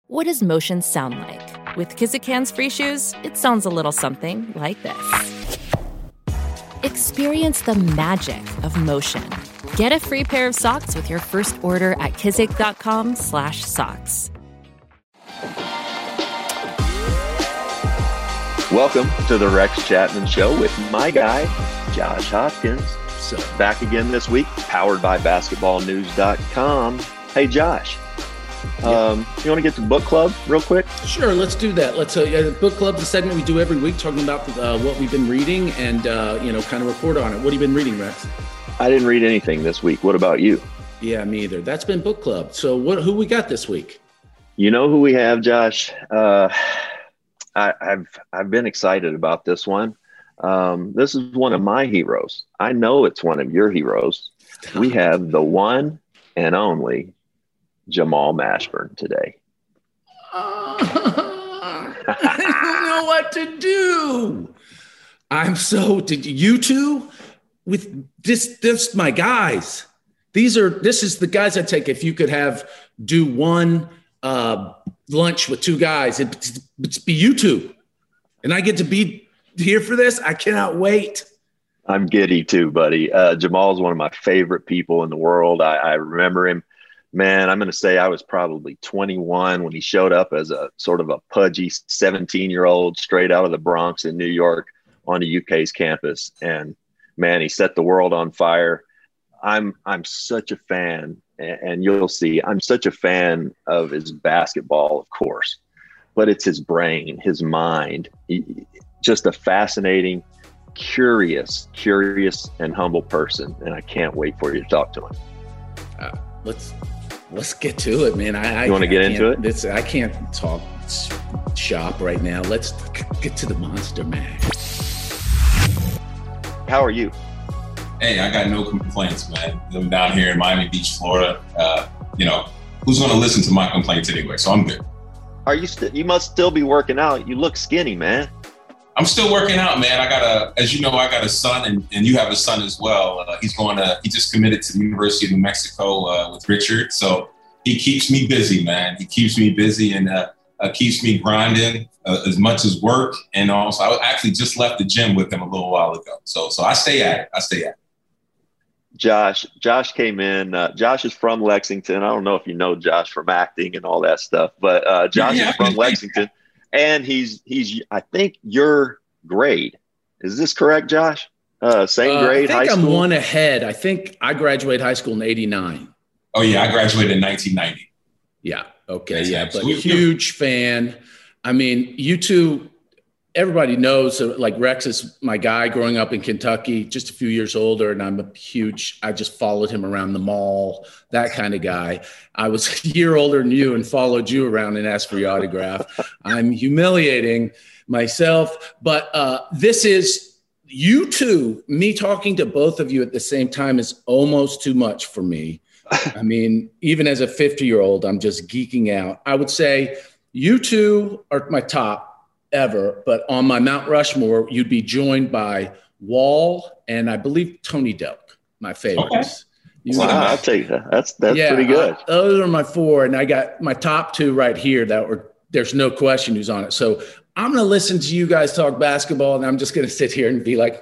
What does motion sound like? With Kizik Hands Free Shoes, it sounds a little something like this. Experience the magic of motion. Get a free pair of socks with your first order at kizik.com/socks. Welcome to the Rex Chapman Show with my guy, Josh Hopkins. So back again this week, powered by basketballnews.com. Hey, Josh. You want to get to book club real quick? Sure, let's do that. Let's book club, the segment we do every week, talking about what we've been reading and kind of report on it. What have you been reading, Rex? I didn't read anything this week. What about you? Yeah, me either. That's been book club. So who we got this week? You know who we have, Josh? I've been excited about this one. This is one of my heroes. I know it's one of your heroes. We have the one and only Jamal Mashburn today. I don't know what to do. You two with this my guys. This is the guys I take. If you could do one lunch with two guys, it'd be you two. And I get to be here for this. I cannot wait. I'm giddy too, buddy. Jamal's one of my favorite people in the world. I remember him. Man, I'm going to say I was probably 21 when he showed up as a sort of a pudgy 17-year-old straight out of the Bronx in New York on the UK's campus. And man, he set the world on fire. I'm such a fan, and you'll see, I'm such a fan of his basketball, of course, but it's his brain, his mind. Just a fascinating, curious, and humble person. And I can't wait for you to talk to him. Let's get to it, man. You want to get into it? I can't talk shop right now. Let's get to the Monster Mag. How are you? Hey, I got no complaints, man. I'm down here in Miami Beach, Florida. Who's going to listen to my complaints anyway? So I'm good. Are you? You must still be working out. You look skinny, man. I'm still working out, man. I got a son, and you have a son as well. He just committed to the University of New Mexico with Richard. So he keeps me busy, man. He keeps me busy and keeps me grinding as much as work. And also, I actually just left the gym with him a little while ago. So I stay at it. Josh came in. Josh is from Lexington. I don't know if you know Josh from acting and all that stuff, but Josh is from Lexington. And he's I think your grade. Is this correct, Josh? Same grade, high school? I think I'm one ahead. I think I graduated high school in 89. Oh, yeah. I graduated in 1990. Yeah. Okay. Yeah. But huge fan. I mean, you two, everybody knows, like Rex is my guy growing up in Kentucky, just a few years older. And I just followed him around the mall, that kind of guy. I was a year older than you and followed you around and asked for your autograph. I'm humiliating myself, but this is you two. Me talking to both of you at the same time is almost too much for me. I mean, even as a 50-year-old, I'm just geeking out. I would say you two are my top ever, but on my Mount Rushmore, you'd be joined by Wall and I believe Tony Delk, my favorites. Okay. Wow, I'll take that. That's pretty good. Those are my four, and I got my top two right here there's no question who's on it. So I'm going to listen to you guys talk basketball, and I'm just going to sit here and be like.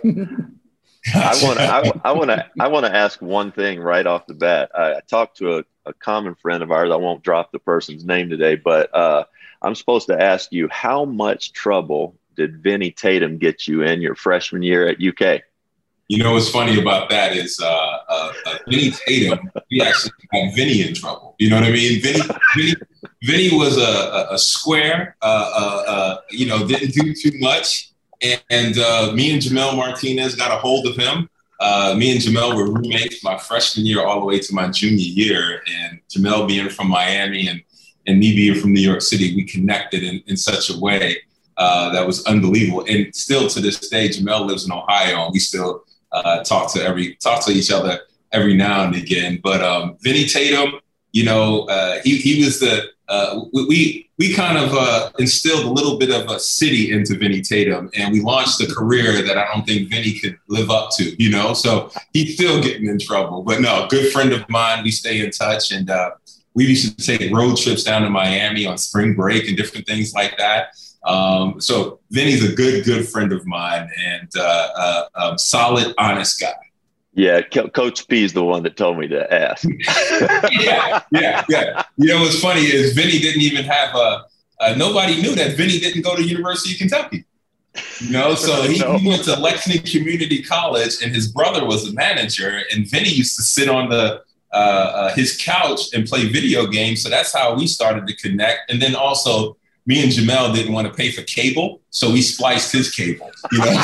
I want to ask one thing right off the bat. I talked to a common friend of ours. I won't drop the person's name today, but I'm supposed to ask you, how much trouble did Vinny Tatum get you in your freshman year at UK? You know what's funny about that is Vinny Tatum, we actually got Vinny in trouble. You know what I mean? Vinny was a square, didn't do too much. And me and Jamel Martinez got a hold of him. Me and Jamel were roommates my freshman year all the way to my junior year. And Jamel being from Miami and me being from New York City, we connected in such a way that was unbelievable. And still to this day, Jamel lives in Ohio, and we still talk to each other every now and again. But Vinny Tatum, he was we kind of instilled a little bit of a city into Vinny Tatum, and we launched a career that I don't think Vinny could live up to, so he's still getting in trouble. But no, good friend of mine, we stay in touch, and we used to take road trips down to Miami on spring break and different things like that. So Vinny's a good friend of mine and solid, honest guy. Yeah, Coach P is the one that told me to ask. yeah. You know what's funny is Vinny didn't even have nobody knew that Vinny didn't go to University of Kentucky. You know, so he went to Lexington Community College, and his brother was the manager, and Vinny used to sit on his couch and play video games. So that's how we started to connect. And then also, me and Jamel didn't want to pay for cable, so we spliced his cable. You know,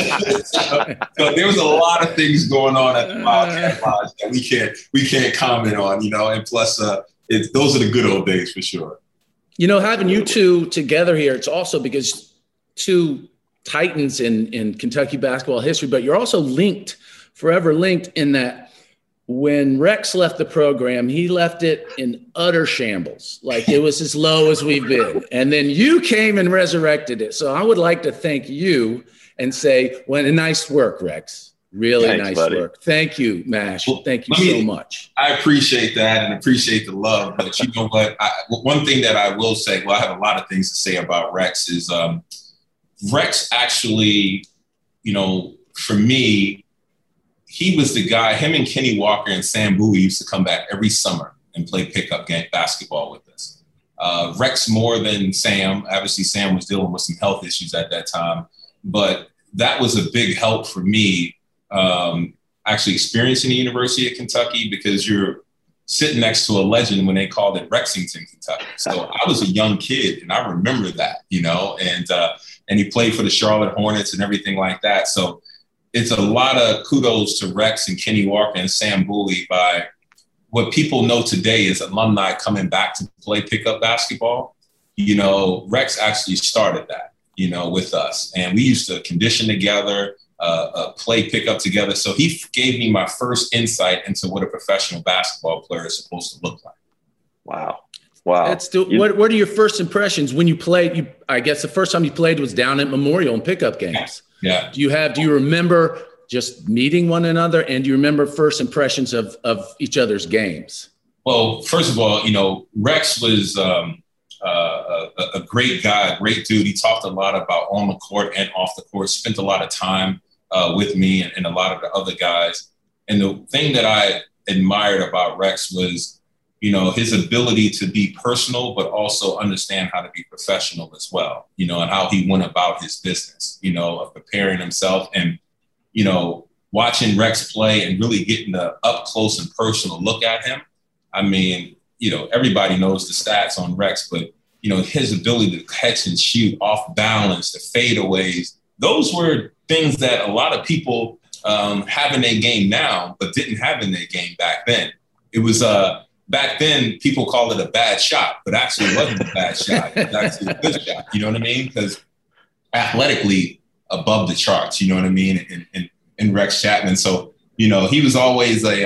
so there was a lot of things going on at the Wildcat Lodge that we can't comment on. You know, and plus, those are the good old days for sure. You know, having you two together here, it's also because two titans in Kentucky basketball history, but you're also forever linked in that when Rex left the program, he left it in utter shambles. Like it was as low as we've been. And then you came and resurrected it. So I would like to thank you and say, well, nice work, Rex. Really Thanks, nice buddy. Work. Thank you, Mash. Thank you so much. I appreciate that and appreciate the love. But you know what? One thing that I will say, well, I have a lot of things to say about Rex is Rex actually, you know, for me, he was the guy, him and Kenny Walker and Sam Bowie used to come back every summer and play pickup game basketball with us. Rex more than Sam. Obviously, Sam was dealing with some health issues at that time. But that was a big help for me actually experiencing the University of Kentucky because you're sitting next to a legend when they called it Rexington, Kentucky. So I was a young kid, and I remember that, you know, and he played for the Charlotte Hornets and everything like that. So it's a lot of kudos to Rex and Kenny Walker and Sam Bowie by what people know today is alumni coming back to play pickup basketball. You know, Rex actually started that, you know, with us. And we used to condition together, play pickup together. So he gave me my first insight into what a professional basketball player is supposed to look like. Wow. What are your first impressions when you played? I guess the first time you played was down at Memorial in pickup games. Yeah. Do you remember just meeting one another, and do you remember first impressions of each other's games? Well, first of all, you know, Rex was a great guy, a great dude. He talked a lot about on the court and off the court, spent a lot of time with me and a lot of the other guys. And the thing that I admired about Rex was, you know, his ability to be personal, but also understand how to be professional as well, you know, and how he went about his business, you know, of preparing himself and, you know, watching Rex play and really getting the up close and personal look at him. I mean, you know, everybody knows the stats on Rex, but, you know, his ability to catch and shoot off balance, the fadeaways, those were things that a lot of people have in their game now, but didn't have in their game back then. It was back then, people call it a bad shot, but actually it wasn't a bad shot. It was actually a good shot. You know what I mean? Because athletically above the charts, you know what I mean? In Rex Chapman. So, you know, he was always a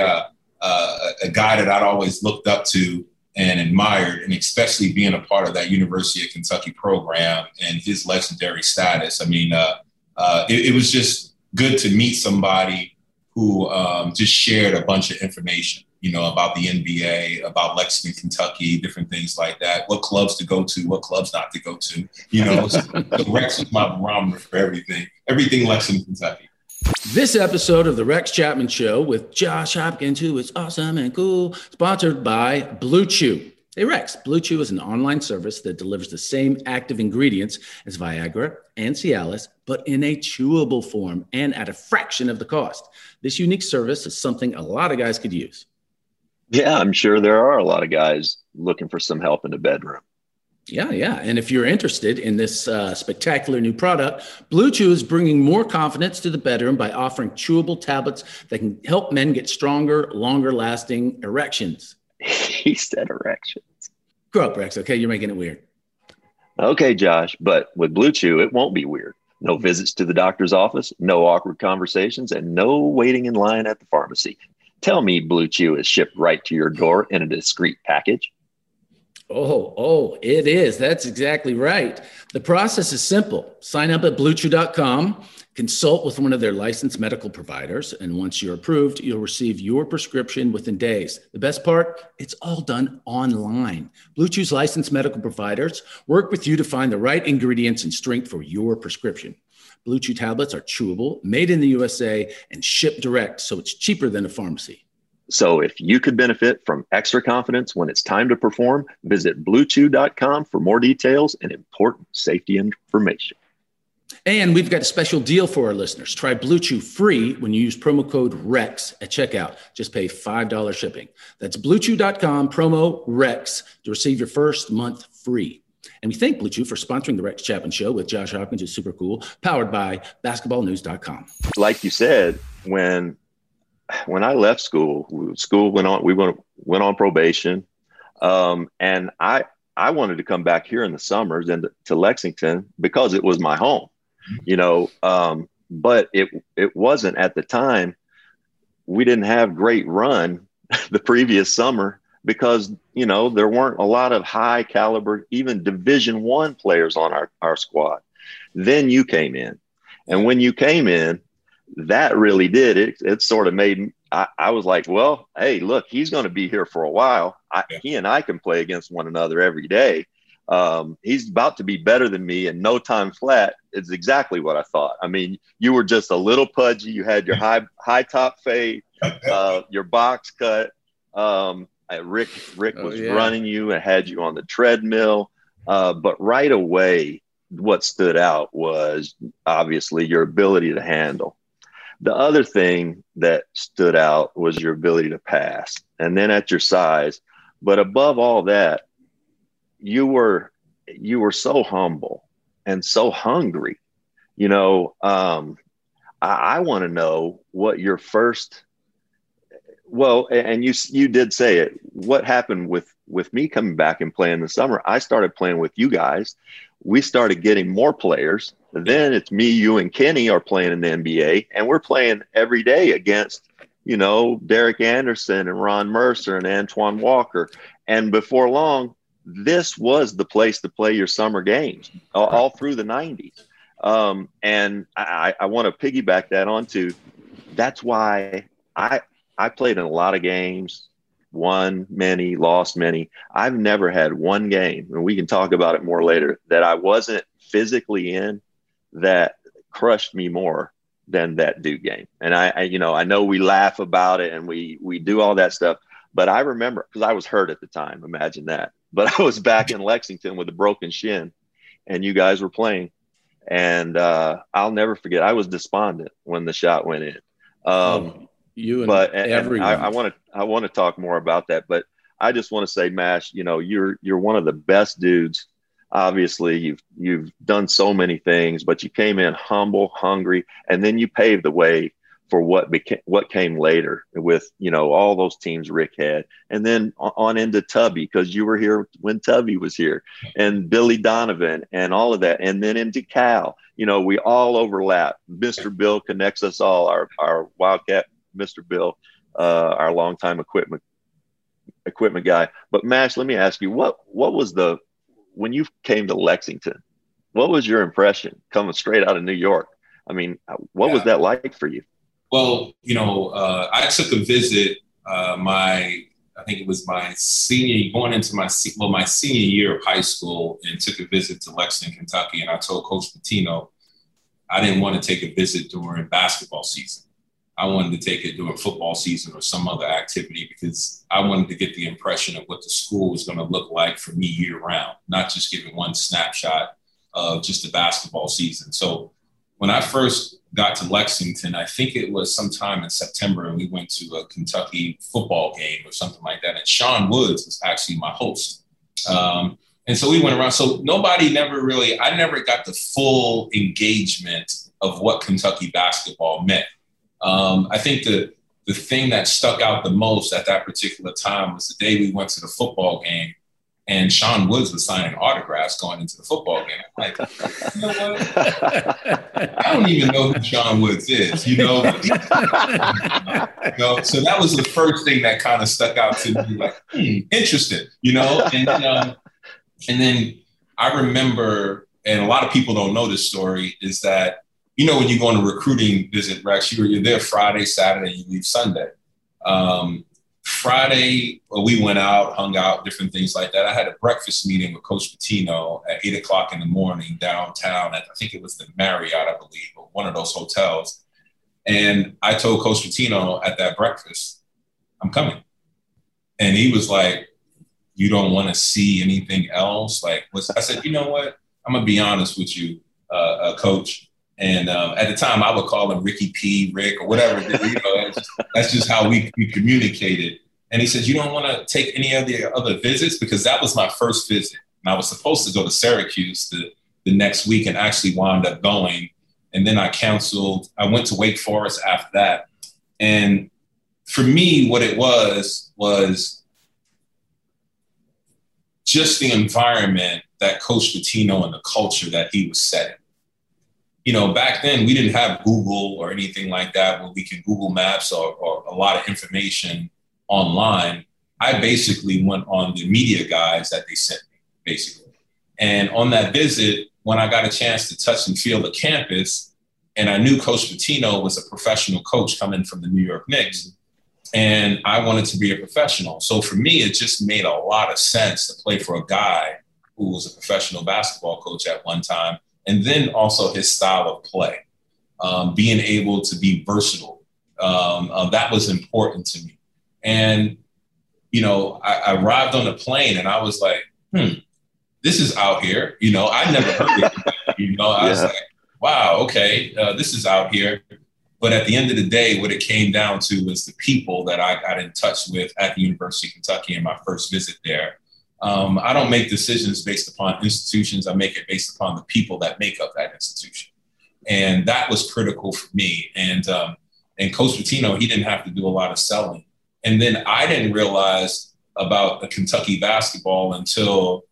guy that I'd always looked up to and admired, and especially being a part of that University of Kentucky program and his legendary status. I mean, it was just good to meet somebody who just shared a bunch of information, you know, about the NBA, about Lexington, Kentucky, different things like that, what clubs to go to, what clubs not to go to, you know. So Rex was my barometer for everything Lexington, Kentucky. This episode of The Rex Chapman Show with Josh Hopkins, who is awesome and cool, sponsored by Blue Chew. Hey, Rex, Blue Chew is an online service that delivers the same active ingredients as Viagra and Cialis, but in a chewable form and at a fraction of the cost. This unique service is something a lot of guys could use. Yeah, I'm sure there are a lot of guys looking for some help in the bedroom. Yeah. And if you're interested in this spectacular new product, Blue Chew is bringing more confidence to the bedroom by offering chewable tablets that can help men get stronger, longer lasting erections. He said erections. Grow up, Rex. Okay, you're making it weird. Okay, Josh, but with Blue Chew, it won't be weird. No visits to the doctor's office, no awkward conversations, and no waiting in line at the pharmacy. Tell me Blue Chew is shipped right to your door in a discreet package. Oh, it is. That's exactly right. The process is simple. Sign up at BlueChew.com, consult with one of their licensed medical providers, and once you're approved, you'll receive your prescription within days. The best part, it's all done online. Blue Chew's licensed medical providers work with you to find the right ingredients and strength for your prescription. Blue Chew tablets are chewable, made in the USA, and shipped direct, so it's cheaper than a pharmacy. So if you could benefit from extra confidence when it's time to perform, visit BlueChew.com for more details and important safety information. And we've got a special deal for our listeners. Try Blue Chew free when you use promo code REX at checkout. Just pay $5 shipping. That's BlueChew.com, promo REX, to receive your first month free. And we thank Blue Chew for sponsoring the Rex Chapman Show with Josh Hawkins, who's super cool, powered by basketballnews.com. Like you said, when I left school went on probation. And I wanted to come back here in the summers and to Lexington because it was my home, but it wasn't at the time. We didn't have great run the previous summer because, there weren't a lot of high caliber, even Division I players on our squad. Then you came in, and when you came in, that really did it. It sort of made I was like, well, hey, look, he's going to be here for a while. He and I can play against one another every day. He's about to be better than me in no time flat. It's exactly what I thought. I mean, you were just a little pudgy. You had your high top fade, your box cut. Rick was running you and had you on the treadmill. But right away, what stood out was obviously your ability to handle. The other thing that stood out was your ability to pass, and then at your size. But above all that, you were so humble and so hungry. I want to know what your first. Well, and you did say it. What happened with me coming back and playing the summer? I started playing with you guys. We started getting more players. Then it's me, you, and Kenny are playing in the NBA, and we're playing every day against, Derek Anderson and Ron Mercer and Antoine Walker. And before long, this was the place to play your summer games all through the 90s. And I want to piggyback that onto. That's why I played in a lot of games, won many, lost many. I've never had one game, and we can talk about it more later, that I wasn't physically in that crushed me more than that Duke game. And I know we laugh about it and we do all that stuff, but I remember because I was hurt at the time. Imagine that. But I was back in Lexington with a broken shin, and you guys were playing. And I'll never forget. I was despondent when the shot went in. You and everyone. I want to talk more about that, but I just want to say, Mash, you're one of the best dudes. Obviously, you've done so many things, but you came in humble, hungry, and then you paved the way for what came later with all those teams Rick had, and then on into Tubby, because you were here when Tubby was here, and Billy Donovan and all of that, and then into Cal. We all overlap. Mr. Bill connects us all. Our Wildcat, Mr. Bill, our longtime equipment guy. But Mash, let me ask you, what was when you came to Lexington, what was your impression coming straight out of New York? I mean, what was that like for you? Well, I took a visit, I think it was my going into my senior year of high school, and took a visit to Lexington, Kentucky. And I told Coach Pitino I didn't want to take a visit during basketball season. I wanted to take it during football season or some other activity, because I wanted to get the impression of what the school was going to look like for me year round, not just giving one snapshot of just the basketball season. So when I first got to Lexington, I think it was sometime in September, and we went to a Kentucky football game or something like that. And Sean Woods was actually my host. And so we went around. So I never got the full engagement of what Kentucky basketball meant. I think the thing that stuck out the most at that particular time was the day we went to the football game, and Sean Woods was signing autographs going into the football game. I'm like, you know what? I don't even know who Sean Woods is, So that was the first thing that kind of stuck out to me, like, interesting, And And then I remember, and a lot of people don't know this story, is that, you know, when you go on a recruiting visit, Rex, you're there Friday, Saturday, you leave Sunday. Friday, we went out, hung out, different things like that. I had a breakfast meeting with Coach Pitino at 8 o'clock in the morning downtown at, I think it was the Marriott, I believe, or one of those hotels. And I told Coach Pitino at that breakfast, I'm coming. And he was like, you don't want to see anything else? Like, I said, you know what? I'm going to be honest with you, Coach. And at the time, I would call him Ricky P, Rick, or whatever. You know, that's just how we communicated. And he said, you don't want to take any of the other visits? Because that was my first visit. And I was supposed to go to Syracuse the next week and actually wound up going. And then I canceled. I went to Wake Forest after that. And for me, what it was just the environment that Coach Pitino and the culture that he was setting. You know, back then we didn't have Google or anything like that where we can Google Maps or a lot of information online. I basically went on the media guides that they sent me, basically. And on that visit, when I got a chance to touch and feel the campus, and I knew Coach Pitino was a professional coach coming from the New York Knicks, and I wanted to be a professional. So for me, it just made a lot of sense to play for a guy who was a professional basketball coach at one time, and then also his style of play, being able to be versatile. That was important to me. And, you know, I arrived on the plane and I was like, this is out here. You know, I never heard of it. You know, I was like, wow, okay, this is out here. But at the end of the day, what it came down to was the people that I got in touch with at the University of Kentucky in my first visit there. I don't make decisions based upon institutions. I make it based upon the people that make up that institution. And that was critical for me. And Coach Pitino, he didn't have to do a lot of selling. And then I didn't realize about the Kentucky basketball until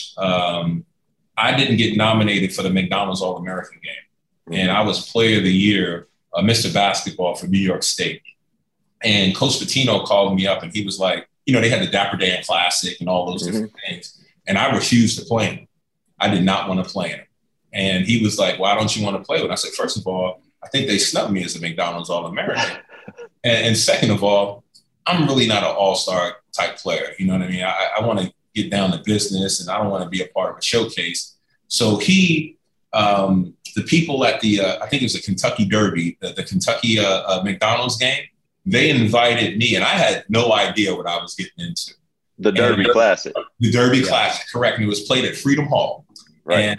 I didn't get nominated for the McDonald's All-American game. And I was Player of the Year, Mr. Basketball for New York State. And Coach Pitino called me up and he was like, you know, they had the Dapper Dan Classic and all those different things. And I refused to play him. I did not want to play him. And he was like, why don't you want to play with him? I said, first of all, I think they snubbed me as a McDonald's All-American. and second of all, I'm really not an all-star type player. You know what I mean? I want to get down to business and I don't want to be a part of a showcase. So he, the people at the, I think it was the Kentucky Derby, the Kentucky McDonald's game, they invited me and I had no idea what I was getting into. The Derby Classic. The Derby Classic, correct. And it was played at Freedom Hall. Right.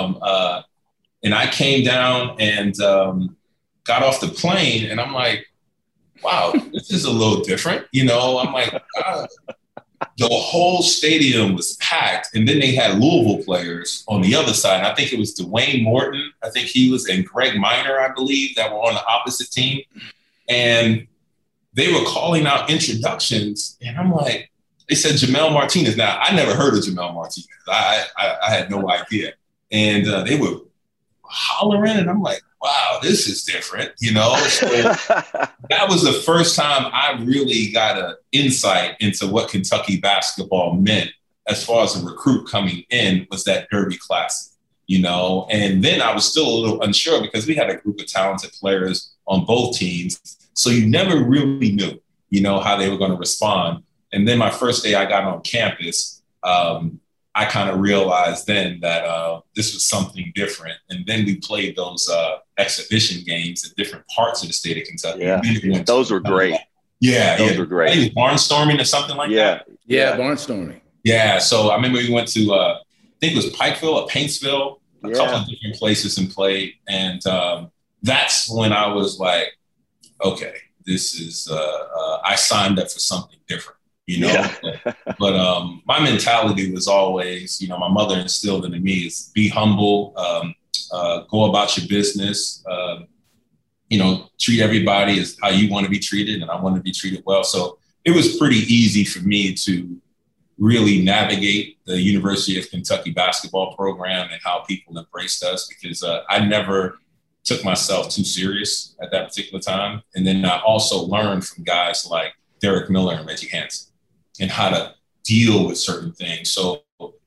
And I came down and got off the plane and I'm like, wow, this is a little different. You know, I'm like, the whole stadium was packed. And then they had Louisville players on the other side. I think it was Dwayne Morton. I think he was, and Greg Minor, I believe, that were on the opposite team. And they were calling out introductions. And I'm like, they said Jamel Martinez. Now, I never heard of Jamel Martinez. I had no idea. And they were hollering. And I'm like, wow, this is different, you know? So that was the first time I really got an insight into what Kentucky basketball meant as far as a recruit coming in, was that Derby Classic, you know? And then I was still a little unsure because we had a group of talented players on both teams. So you never really knew, you know, how they were going to respond. And then my first day I got on campus, I kind of realized then that this was something different. And then we played those exhibition games in different parts of the state of Kentucky. Yeah, those were great. Yeah, those were great. I think it was barnstorming or something like that. Yeah, barnstorming. Yeah, so I remember we went to, I think it was Pikeville or Paintsville, a couple of different places and played. And that's when I was like, okay, this is, I signed up for something different. You know, but my mentality was always, you know, my mother instilled into me is be humble, go about your business, you know, treat everybody as how you want to be treated. And I want to be treated well. So it was pretty easy for me to really navigate the University of Kentucky basketball program and how people embraced us, because I never took myself too serious at that particular time. And then I also learned from guys like Derek Miller and Reggie Hansen and how to deal with certain things. So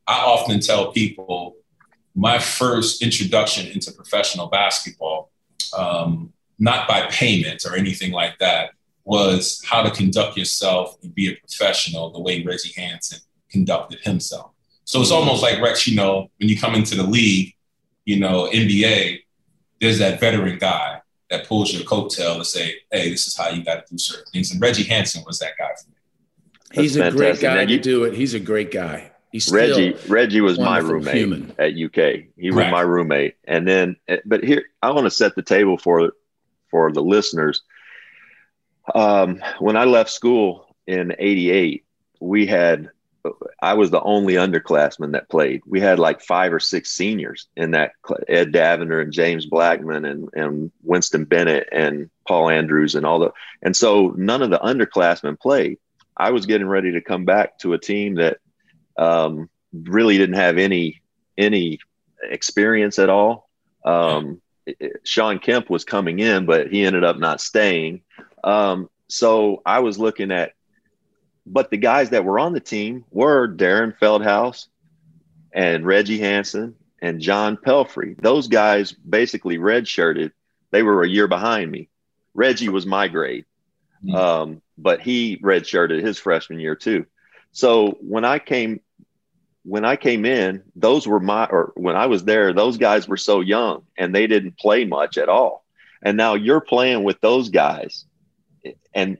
I often tell people my first introduction into professional basketball, not by payment or anything like that, was how to conduct yourself and be a professional the way Reggie Hansen conducted himself. So it's almost like, Rex, you know, when you come into the league, you know, NBA, there's that veteran guy that pulls your coattail to say, hey, this is how you got to do certain things. And Reggie Hansen was that guy for me. He's a great guy to do it. He's a great guy. Reggie was my roommate at UK. He was my roommate. And then, but here, I want to set the table for the listeners. When I left school in '88, I was the only underclassman that played. We had like 5 or 6 seniors in that, Ed Davender and James Blackman and Winston Bennett and Paul Andrews and so none of the underclassmen played. I was getting ready to come back to a team that really didn't have any experience at all. Sean Kemp was coming in, but he ended up not staying. So I was looking at, but the guys that were on the team were Darren Feldhouse and Reggie Hansen and John Pelfrey. Those guys basically redshirted. They were a year behind me. Reggie was my grade, but he redshirted his freshman year too. So when I came in, when I was there, those guys were so young and they didn't play much at all. And now you're playing with those guys and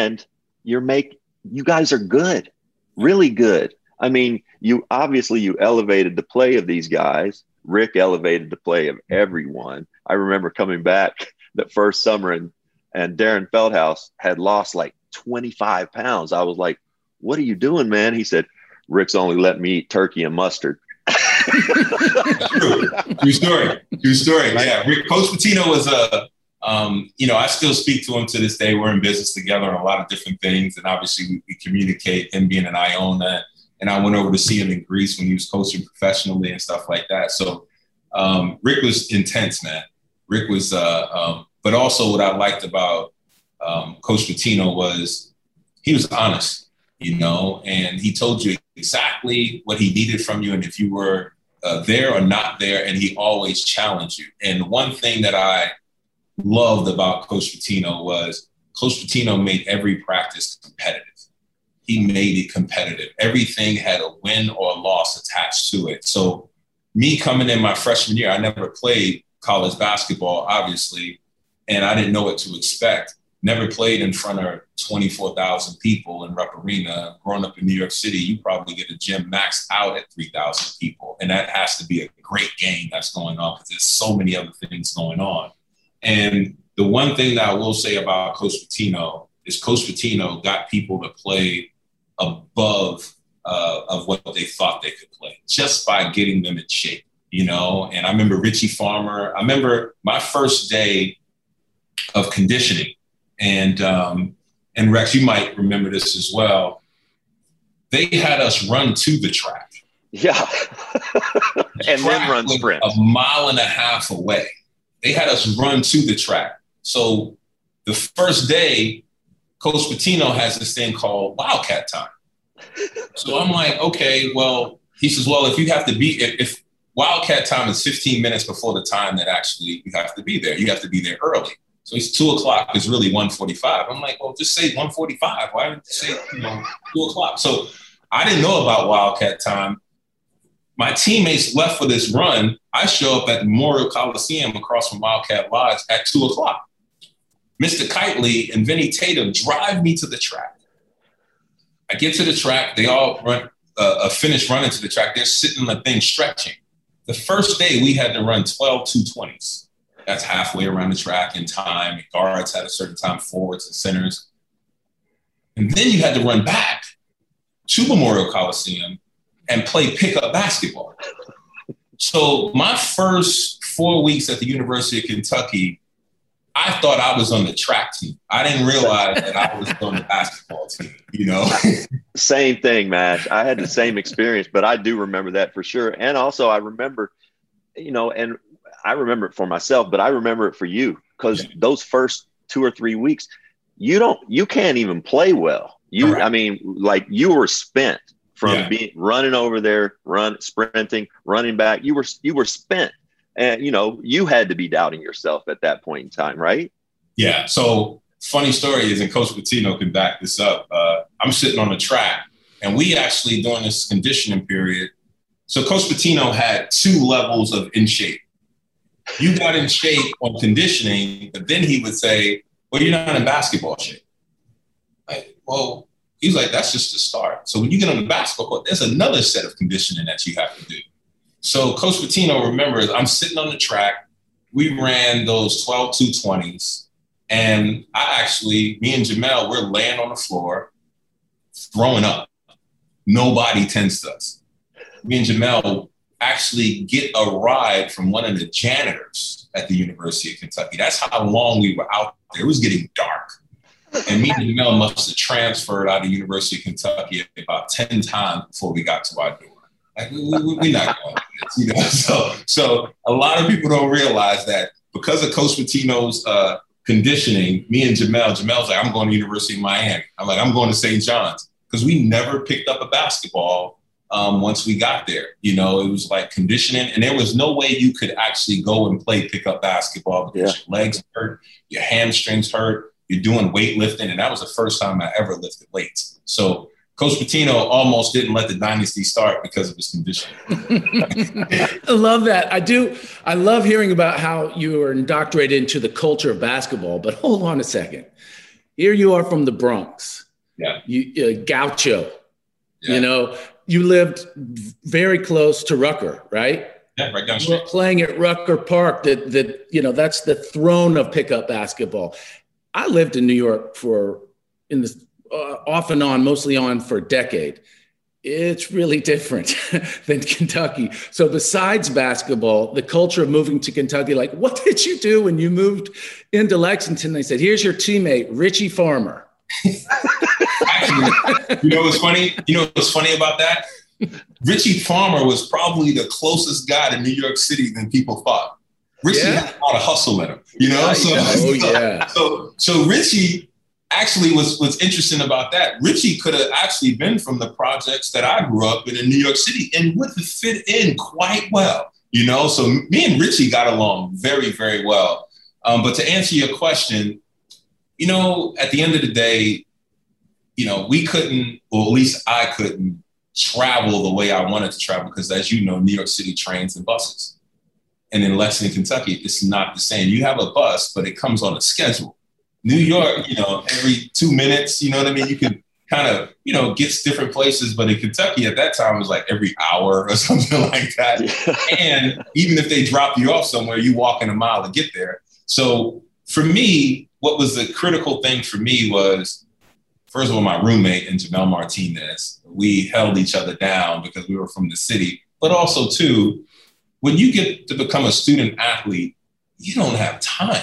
you guys are good, really good. I mean, you elevated the play of these guys. Rick elevated the play of everyone. I remember coming back that first summer and Darren Feldhouse had lost like 25 pounds. I was like, what are you doing, man? He said, Rick's only let me eat turkey and mustard. True story. Yeah. Coach Pitino was I still speak to him to this day. We're in business together on a lot of different things. And obviously we communicate, him being in Iona. And I went over to see him in Greece when he was coaching professionally and stuff like that. So Rick was intense, man. Rick was, but also what I liked about Coach Pitino was he was honest, and he told you exactly what he needed from you. And if you were there or not there, and he always challenged you. And one thing that I loved about Coach Pitino was Coach Pitino made every practice competitive. He made it competitive. Everything had a win or a loss attached to it. So me coming in my freshman year, I never played college basketball, obviously, and I didn't know what to expect. Never played in front of 24,000 people in Rupp Arena. Growing up in New York City, you probably get a gym maxed out at 3,000 people. And that has to be a great game that's going on because there's so many other things going on. And the one thing that I will say about Coach Pitino is Coach Pitino got people to play above of what they thought they could play just by getting them in shape, And I remember Richie Farmer. I remember my first day of conditioning. And Rex, you might remember this as well. They had us run to the track. Yeah. And then run sprints. A mile and a half away. They had us run to the track. So the first day, Coach Pitino has this thing called Wildcat time. So I'm like, okay, well, he says, well, if you have to be, if Wildcat time is 15 minutes before the time that actually you have to be there, you have to be there early. So it's 2:00. It's really 1:45. I'm like, well, just say 1:45. Why didn't you say 2:00? So I didn't know about Wildcat time. My teammates left for this run. I show up at the Memorial Coliseum across from Wildcat Lodge at 2:00. Mr. Kitely and Vinny Tatum drive me to the track. I get to the track. They all finish running to the track. They're sitting on the thing stretching. The first day we had to run 12 2:20s. That's halfway around the track in time. And guards had a certain time, forwards and centers. And then you had to run back to Memorial Coliseum and play pickup basketball. So my first 4 weeks at the University of Kentucky, I thought I was on the track team. I didn't realize that I was on the basketball team, Same thing, Mash. I had the same experience, but I do remember that for sure. And also I remember, and I remember it for myself, but I remember it for you because those first 2 or 3 weeks, you can't even play well. You were spent from being running over there, sprinting, running back. You were spent, and you had to be doubting yourself at that point in time, right? Yeah. So funny story is, and Coach Pitino can back this up. I'm sitting on the track, and we actually during this conditioning period. So Coach Pitino had 2 levels of in shape. You got in shape on conditioning, but then he would say, well, you're not in basketball shape. Well, he's like, that's just the start. So when you get on the basketball court, there's another set of conditioning that you have to do. So Coach Pitino remembers, I'm sitting on the track. We ran those 12 220s. And me and Jamel, we're laying on the floor, throwing up. Nobody tends to us. Me and Jamel actually get a ride from one of the janitors at the University of Kentucky. That's how long we were out there. It was getting dark. And me and Jamel must have transferred out of University of Kentucky about 10 times before we got to our door. Like, we're not going to this, So a lot of people don't realize that because of Coach Pitino's conditioning, me and Jamel's like, I'm going to University of Miami. I'm like, I'm going to St. John's, because we never picked up a basketball once we got there. It was like conditioning, and there was no way you could actually go and play pickup basketball because your legs hurt, your hamstrings hurt, you're doing weightlifting, and that was the first time I ever lifted weights. So Coach Pitino almost didn't let the dynasty start because of his conditioning. I love that. I do. I love hearing about how you were indoctrinated into the culture of basketball, but hold on a second. Here you are from the Bronx. Yeah. Gaucho. Yeah. You lived very close to Rucker, right? Yeah, right down the street. Playing at Rucker Park, that's the throne of pickup basketball. I lived in New York off and on, mostly on for a decade. It's really different than Kentucky. So besides basketball, the culture of moving to Kentucky, like, what did you do when you moved into Lexington? They said, here's your teammate, Richie Farmer. Actually, what's funny? What's funny about that? Richie Farmer was probably the closest guy to New York City than people thought. Richie had a lot of hustle in him, So Richie actually what's interesting about that. Richie could have actually been from the projects that I grew up in New York City and would have fit in quite well, So me and Richie got along very, very well. But to answer your question, at the end of the day, we couldn't, or at least I couldn't, travel the way I wanted to travel because, as you know, New York City trains and buses. And in Lexington, Kentucky, it's not the same. You have a bus, but it comes on a schedule. New York, every 2 minutes, you know what I mean? You can kind of, get to different places. But in Kentucky at that time, it was like every hour or something like that. And even if they drop you off somewhere, you walk in a mile to get there. So for me, what was the critical thing for me was, first of all, my roommate and Jamel Martinez, we held each other down because we were from the city. But also, too, when you get to become a student athlete, you don't have time.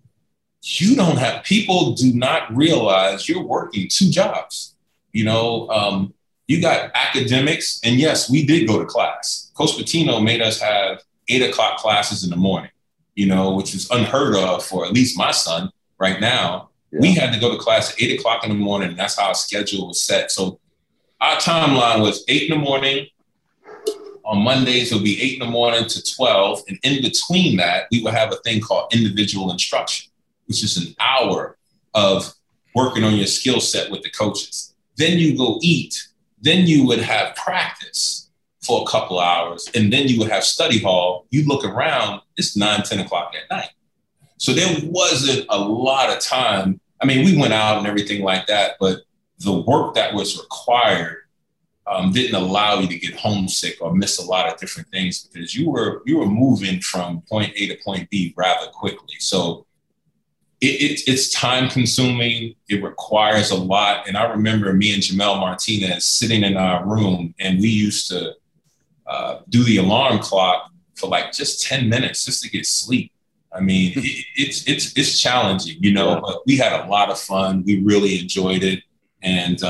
People do not realize you're working 2 jobs. You got academics, and yes, we did go to class. Coach Pitino made us have 8:00 classes in the morning, which is unheard of for at least my son right now. Yeah. We had to go to class at 8:00 in the morning, and that's how our schedule was set. So our timeline was 8 in the morning. On Mondays, it'll be 8 in the morning to 12. And in between that, we would have a thing called individual instruction, which is an hour of working on your skill set with the coaches. Then you go eat. Then you would have practice for a couple hours. And then you would have study hall. You look around, it's 9, 10 o'clock at night. So there wasn't a lot of time. I mean, we went out and everything like that, but the work that was required didn't allow you to get homesick or miss a lot of different things because you were moving from point A to point B rather quickly. So it's time consuming. It requires a lot. And I remember me and Jamel Martinez sitting in our room, and we used to do the alarm clock for like just 10 minutes just to get sleep. I mean, it's challenging, but we had a lot of fun. We really enjoyed it. And,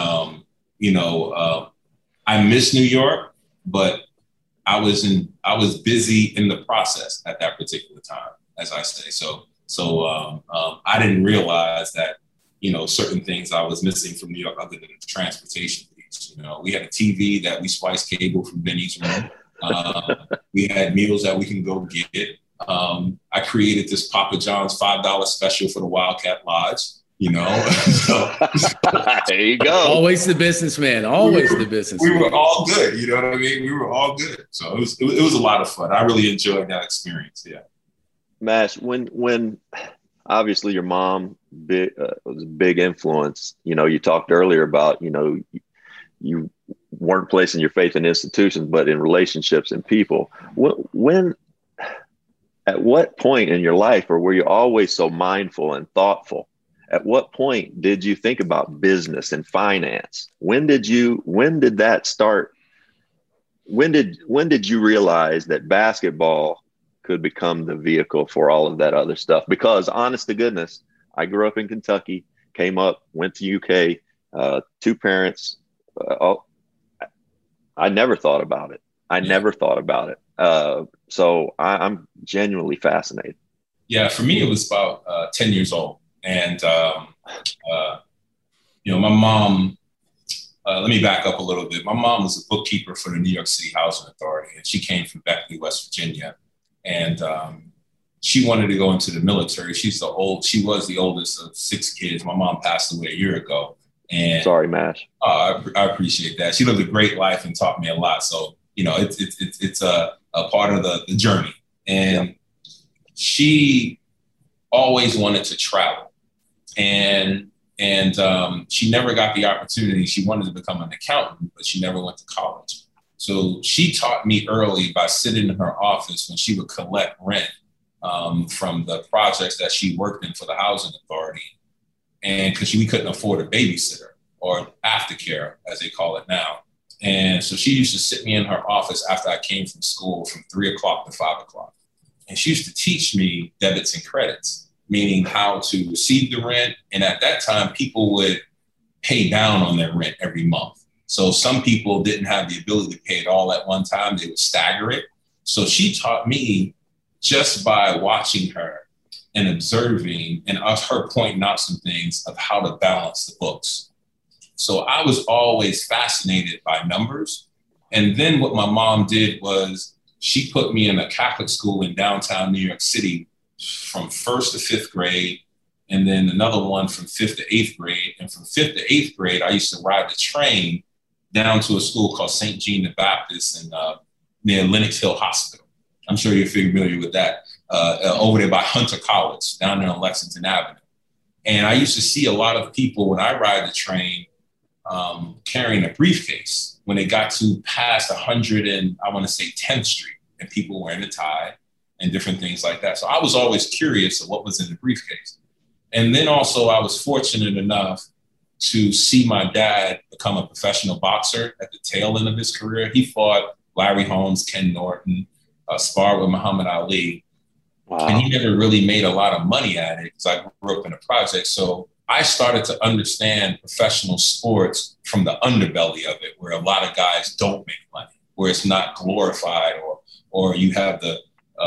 I miss New York, but I was busy in the process at that particular time, as I say. So I didn't realize that, certain things I was missing from New York other than the transportation piece. experience. You know, we had a TV that we spliced cable from Vinny's room. We had meals that we can go get. I created this Papa John's $5 special for the Wildcat Lodge. You know, so, there you go. Always the businessman. Always the businessman. We were all good. You know what I mean? We were all good. So it was a lot of fun. I really enjoyed that experience. Yeah. Mash, when obviously your mom was a big influence. You know, you talked earlier about, you know, you weren't placing your faith in institutions, but in relationships and people. At what point in your life, or were you always so mindful and thoughtful? At what point did you think about business and finance? When did that start? When did you realize that basketball could become the vehicle for all of that other stuff? Because honest to goodness, I grew up in Kentucky, came up, went to UK, two parents. I never thought about it. So I'm genuinely fascinated. Yeah, for me, it was about 10 years old. And, you know, my mom, let me back up a little bit. My mom was a bookkeeper for the New York City Housing Authority, and she came from Beckley, West Virginia. And she wanted to go into the military. She was the oldest of 6 kids. My mom passed away a year ago. And sorry, Mash. I appreciate that. She lived a great life and taught me a lot. So, you know, it's a part of the journey. And she always wanted to travel. And she never got the opportunity. She wanted to become an accountant, but she never went to college. So she taught me early by sitting in her office when she would collect rent from the projects that she worked in for the housing authority. And because we couldn't afford a babysitter or aftercare, as they call it now. And so she used to sit me in her office after I came from school from 3 o'clock to 5 o'clock. And she used to teach me debits and credits, meaning how to receive the rent. And at that time, people would pay down on their rent every month. So some people didn't have the ability to pay it all at one time. They would stagger it. So she taught me just by watching her and observing and her pointing out some things of how to balance the books. So I was always fascinated by numbers. And then what my mom did was she put me in a Catholic school in downtown New York City from 1st to 5th grade, and then another one from 5th to 8th grade. And from 5th to 8th grade, I used to ride the train down to a school called St. Jean the Baptist near Lenox Hill Hospital. I'm sure you're familiar with that, over there by Hunter College, down there on Lexington Avenue. And I used to see a lot of people when I ride the train carrying a briefcase when they got to past 100 and I want to say 10th Street, and people wearing a tie and different things like that. So I was always curious of what was in the briefcase. And then also I was fortunate enough to see my dad become a professional boxer at the tail end of his career. He fought Larry Holmes, Ken Norton, sparred with Muhammad Ali. Wow. And he never really made a lot of money at it because I grew up in a project. So I started to understand professional sports from the underbelly of it, where a lot of guys don't make money, where it's not glorified, or you have the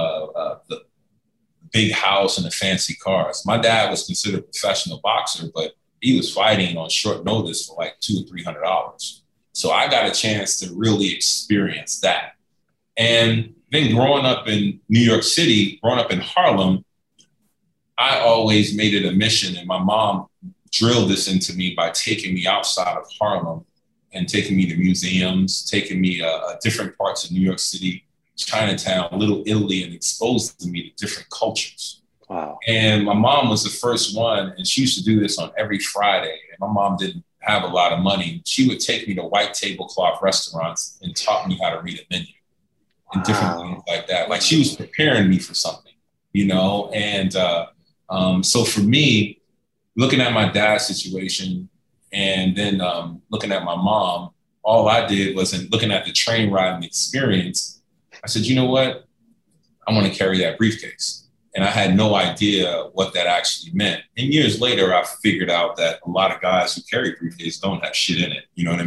big house and the fancy cars. My dad was considered a professional boxer, but he was fighting on short notice for like $200 or $300. So I got a chance to really experience that. And then growing up in New York City, growing up in Harlem, I always made it a mission, and my mom drilled this into me by taking me outside of Harlem and taking me to museums, taking me different parts of New York City, Chinatown, Little Italy, and exposing me to different cultures. Wow. And my mom was the first one, and she used to do this on every Friday. And my mom didn't have a lot of money. She would take me to white tablecloth restaurants and taught me how to read a menu and different things like that. Like she was preparing me for something, you know? And so for me, looking at my dad's situation and then looking at my mom, all I did was looking at the train riding experience, I said, you know what? I want to carry that briefcase. And I had no idea what that actually meant. And years later, I figured out that a lot of guys who carry briefcases don't have shit in it. You know what I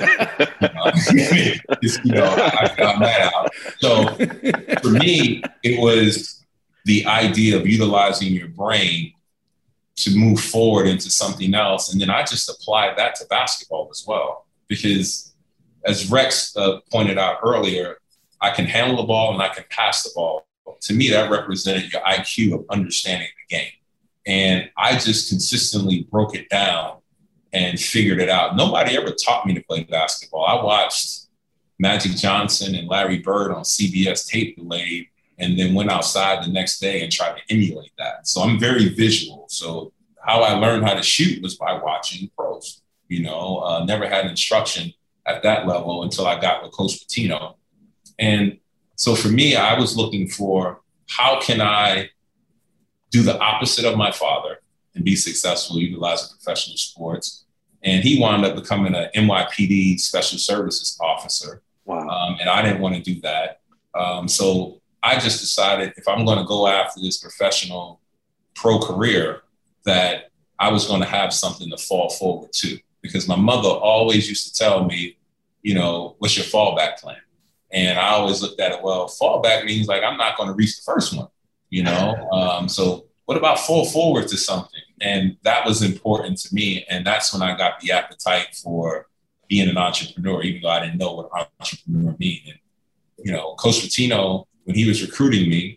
mean? I found that out. So for me, it was the idea of utilizing your brain to move forward into something else. And then I just applied that to basketball as well. because as Rex pointed out earlier, I can handle the ball and I can pass the ball. To me, that represented your IQ of understanding the game. And I just consistently broke it down and figured it out. Nobody ever taught me to play basketball. I watched Magic Johnson and Larry Bird on CBS tape delayed, and then went outside the next day and tried to emulate that. So I'm very visual. So how I learned how to shoot was by watching pros. Never had instruction at that level until I got with Coach Pitino. And so for me, I was looking for, how can I do the opposite of my father and be successful utilizing professional sports? And he wound up becoming an NYPD special services officer. Wow. And I didn't want to do that. So I just decided, if I'm going to go after this professional pro career, that I was going to have something to fall forward to. Because my mother always used to tell me, what's your fallback plan? And I always looked at it, well, fallback means like I'm not going to reach the first one, So what about fall forward to something? And that was important to me. And that's when I got the appetite for being an entrepreneur, even though I didn't know what entrepreneur mean. And, Coach Pitino, when he was recruiting me,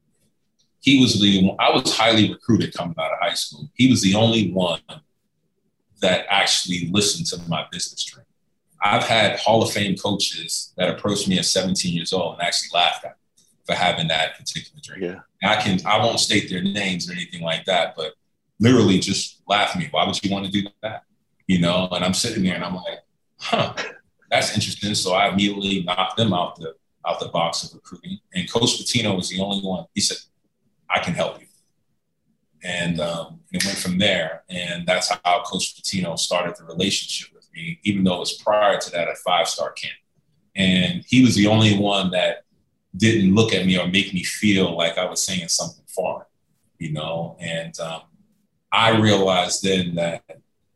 I was highly recruited coming out of high school. He was the only one that actually listened to my business dream. I've had Hall of Fame coaches that approached me at 17 years old and actually laughed at me for having that particular dream. Yeah. I won't state their names or anything like that, but literally just laugh at me. Why would you want to do that? And I'm sitting there and I'm like, that's interesting. So I immediately knocked them out the box of recruiting. And Coach Pitino was the only one. He said, I can help you. And it went from there. And that's how Coach Pitino started the relationship with me, even though it was prior to that at 5-Star Camp. And he was the only one that didn't look at me or make me feel like I was saying something foreign, And I realized then that,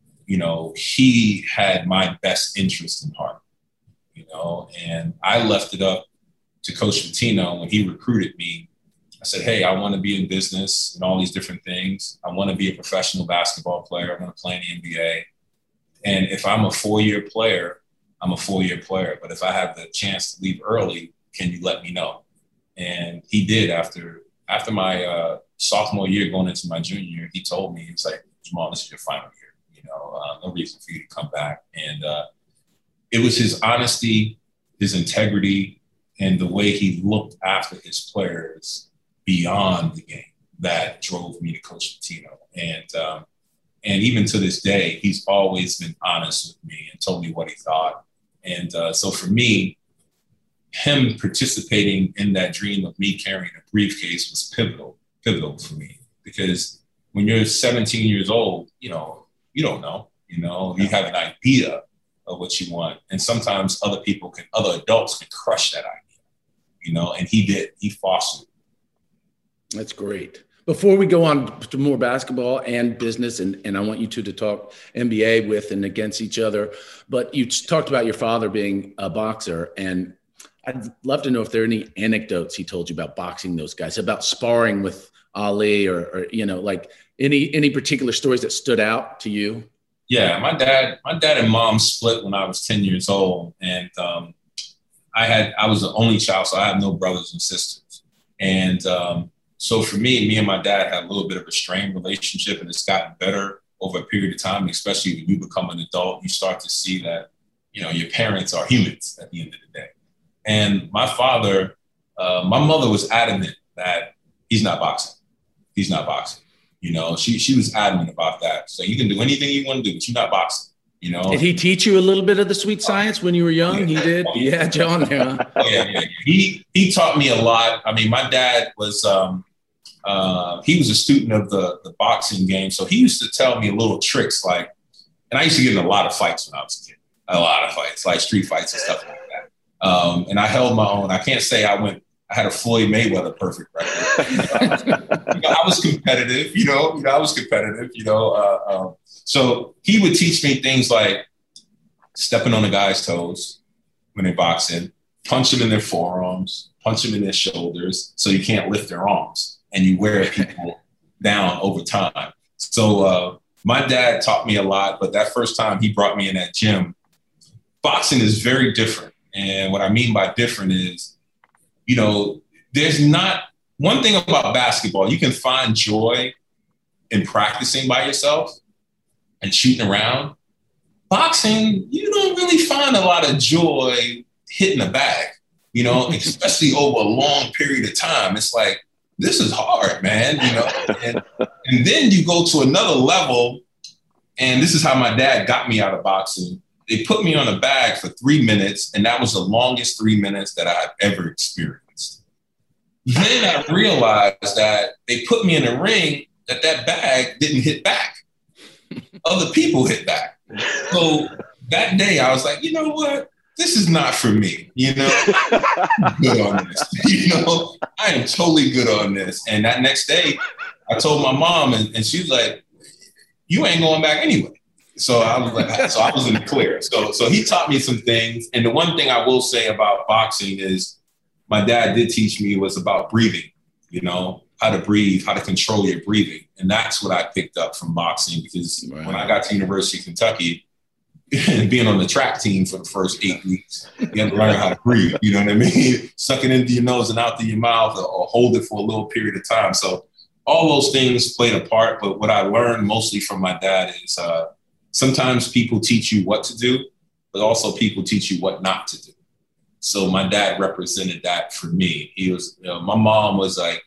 he had my best interest in heart, And I left it up to Coach Pitino when he recruited me. I said, hey, I want to be in business and all these different things. I want to be a professional basketball player. I want to play in the NBA. And if I'm a 4-year player, I'm a 4-year player. But if I have the chance to leave early, can you let me know? And he did. After my sophomore year going into my junior year, he told me, he was like, Jamal, this is your final year. No reason for you to come back. And it was his honesty, his integrity, and the way he looked after his players beyond the game that drove me to Coach Pitino. And even to this day, he's always been honest with me and told me what he thought. And so for me, him participating in that dream of me carrying a briefcase was pivotal for me. Because when you're 17 years old, you don't know, you have an idea of what you want. And sometimes other adults can crush that idea, and he fostered. That's great. Before we go on to more basketball and business, and I want you two to talk NBA with and against each other, but you talked about your father being a boxer, and I'd love to know if there are any anecdotes he told you about boxing those guys, about sparring with Ali or like any particular stories that stood out to you? Yeah, my dad and mom split when I was 10 years old, and I was the only child, so I have no brothers and sisters. And so for me and my dad had a little bit of a strained relationship, and it's gotten better over a period of time, especially when you become an adult. You start to see that, your parents are humans at the end of the day. And my mother was adamant that he's not boxing. He's not boxing. She was adamant about that. So you can do anything you want to do, but you're not boxing. Did he teach you a little bit of the sweet science when you were young? He did. Yeah, John. Yeah. Yeah. He taught me a lot. I mean, my dad was he was a student of the boxing game, so he used to tell me little tricks like, and I used to get in a lot of fights when I was a kid. A lot of fights, like street fights and stuff like that. And I held my own. I can't say I had a Floyd Mayweather perfect record. I was competitive, I was competitive, so he would teach me things like stepping on a guy's toes when they're boxing, punch them in their forearms, punch them in their shoulders so you can't lift their arms and you wear people down over time. So my dad taught me a lot, but that first time he brought me in that gym, boxing is very different. And what I mean by different is, there's not one thing about basketball. You can find joy in practicing by yourself and shooting around. Boxing, you don't really find a lot of joy hitting a bag, especially over a long period of time. It's like, this is hard, man, and then you go to another level. And this is how my dad got me out of boxing. They put me on a bag for 3 minutes, and that was the longest 3 minutes that I've ever experienced. Then I realized that they put me in a ring that bag didn't hit back. Other people hit back. So that day I was like, you know what? This is not for me. I'm good on this. I am totally good on this. And that next day I told my mom, and she was like, you ain't going back anyway. So I was like, so I was in the clear. So he taught me some things. And the one thing I will say about boxing is my dad did teach me was about breathing, how to breathe, how to control your breathing. And that's what I picked up from boxing, because when I got to University of Kentucky, being on the track team for the first 8 weeks, you have to learn how to breathe. You know what I mean? Suck it into your nose and out through your mouth, or hold it for a little period of time. So all those things played a part. But what I learned mostly from my dad is sometimes people teach you what to do, but also people teach you what not to do. So my dad represented that for me. He was, my mom was like,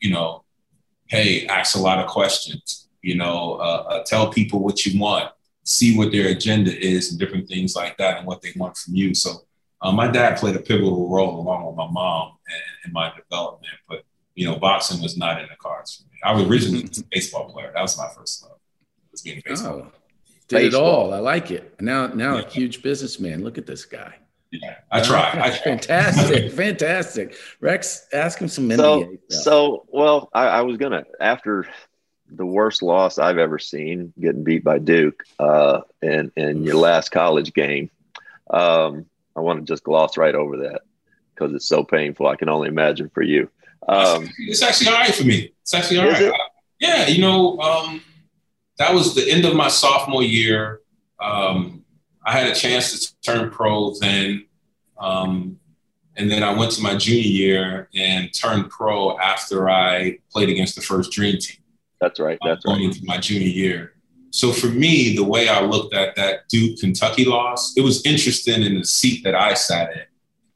hey, ask a lot of questions, tell people what you want, see what their agenda is and different things like that and what they want from you. So my dad played a pivotal role along with my mom in my development. But, boxing was not in the cards for me. I was originally a baseball player. That was my first love, was being a baseball player. Did baseball. It all. I like it. Now a huge businessman. Look at this guy. Yeah, I try. Fantastic. Fantastic. Rex, ask him some NBA stuff. Well, I was going to, after the worst loss I've ever seen, getting beat by Duke in your last college game, I want to just gloss right over that because it's so painful. I can only imagine for you. It's actually all right for me. It's actually all right. Yeah, that was the end of my sophomore year. I had a chance to turn pro then. And then I went to my junior year and turned pro after I played against the first Dream Team. That's right. Going into my junior year. So for me, the way I looked at that Duke Kentucky loss, it was interesting in the seat that I sat in.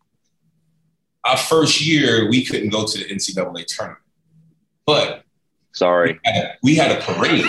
Our first year, we couldn't go to the NCAA tournament. But sorry, we had a parade.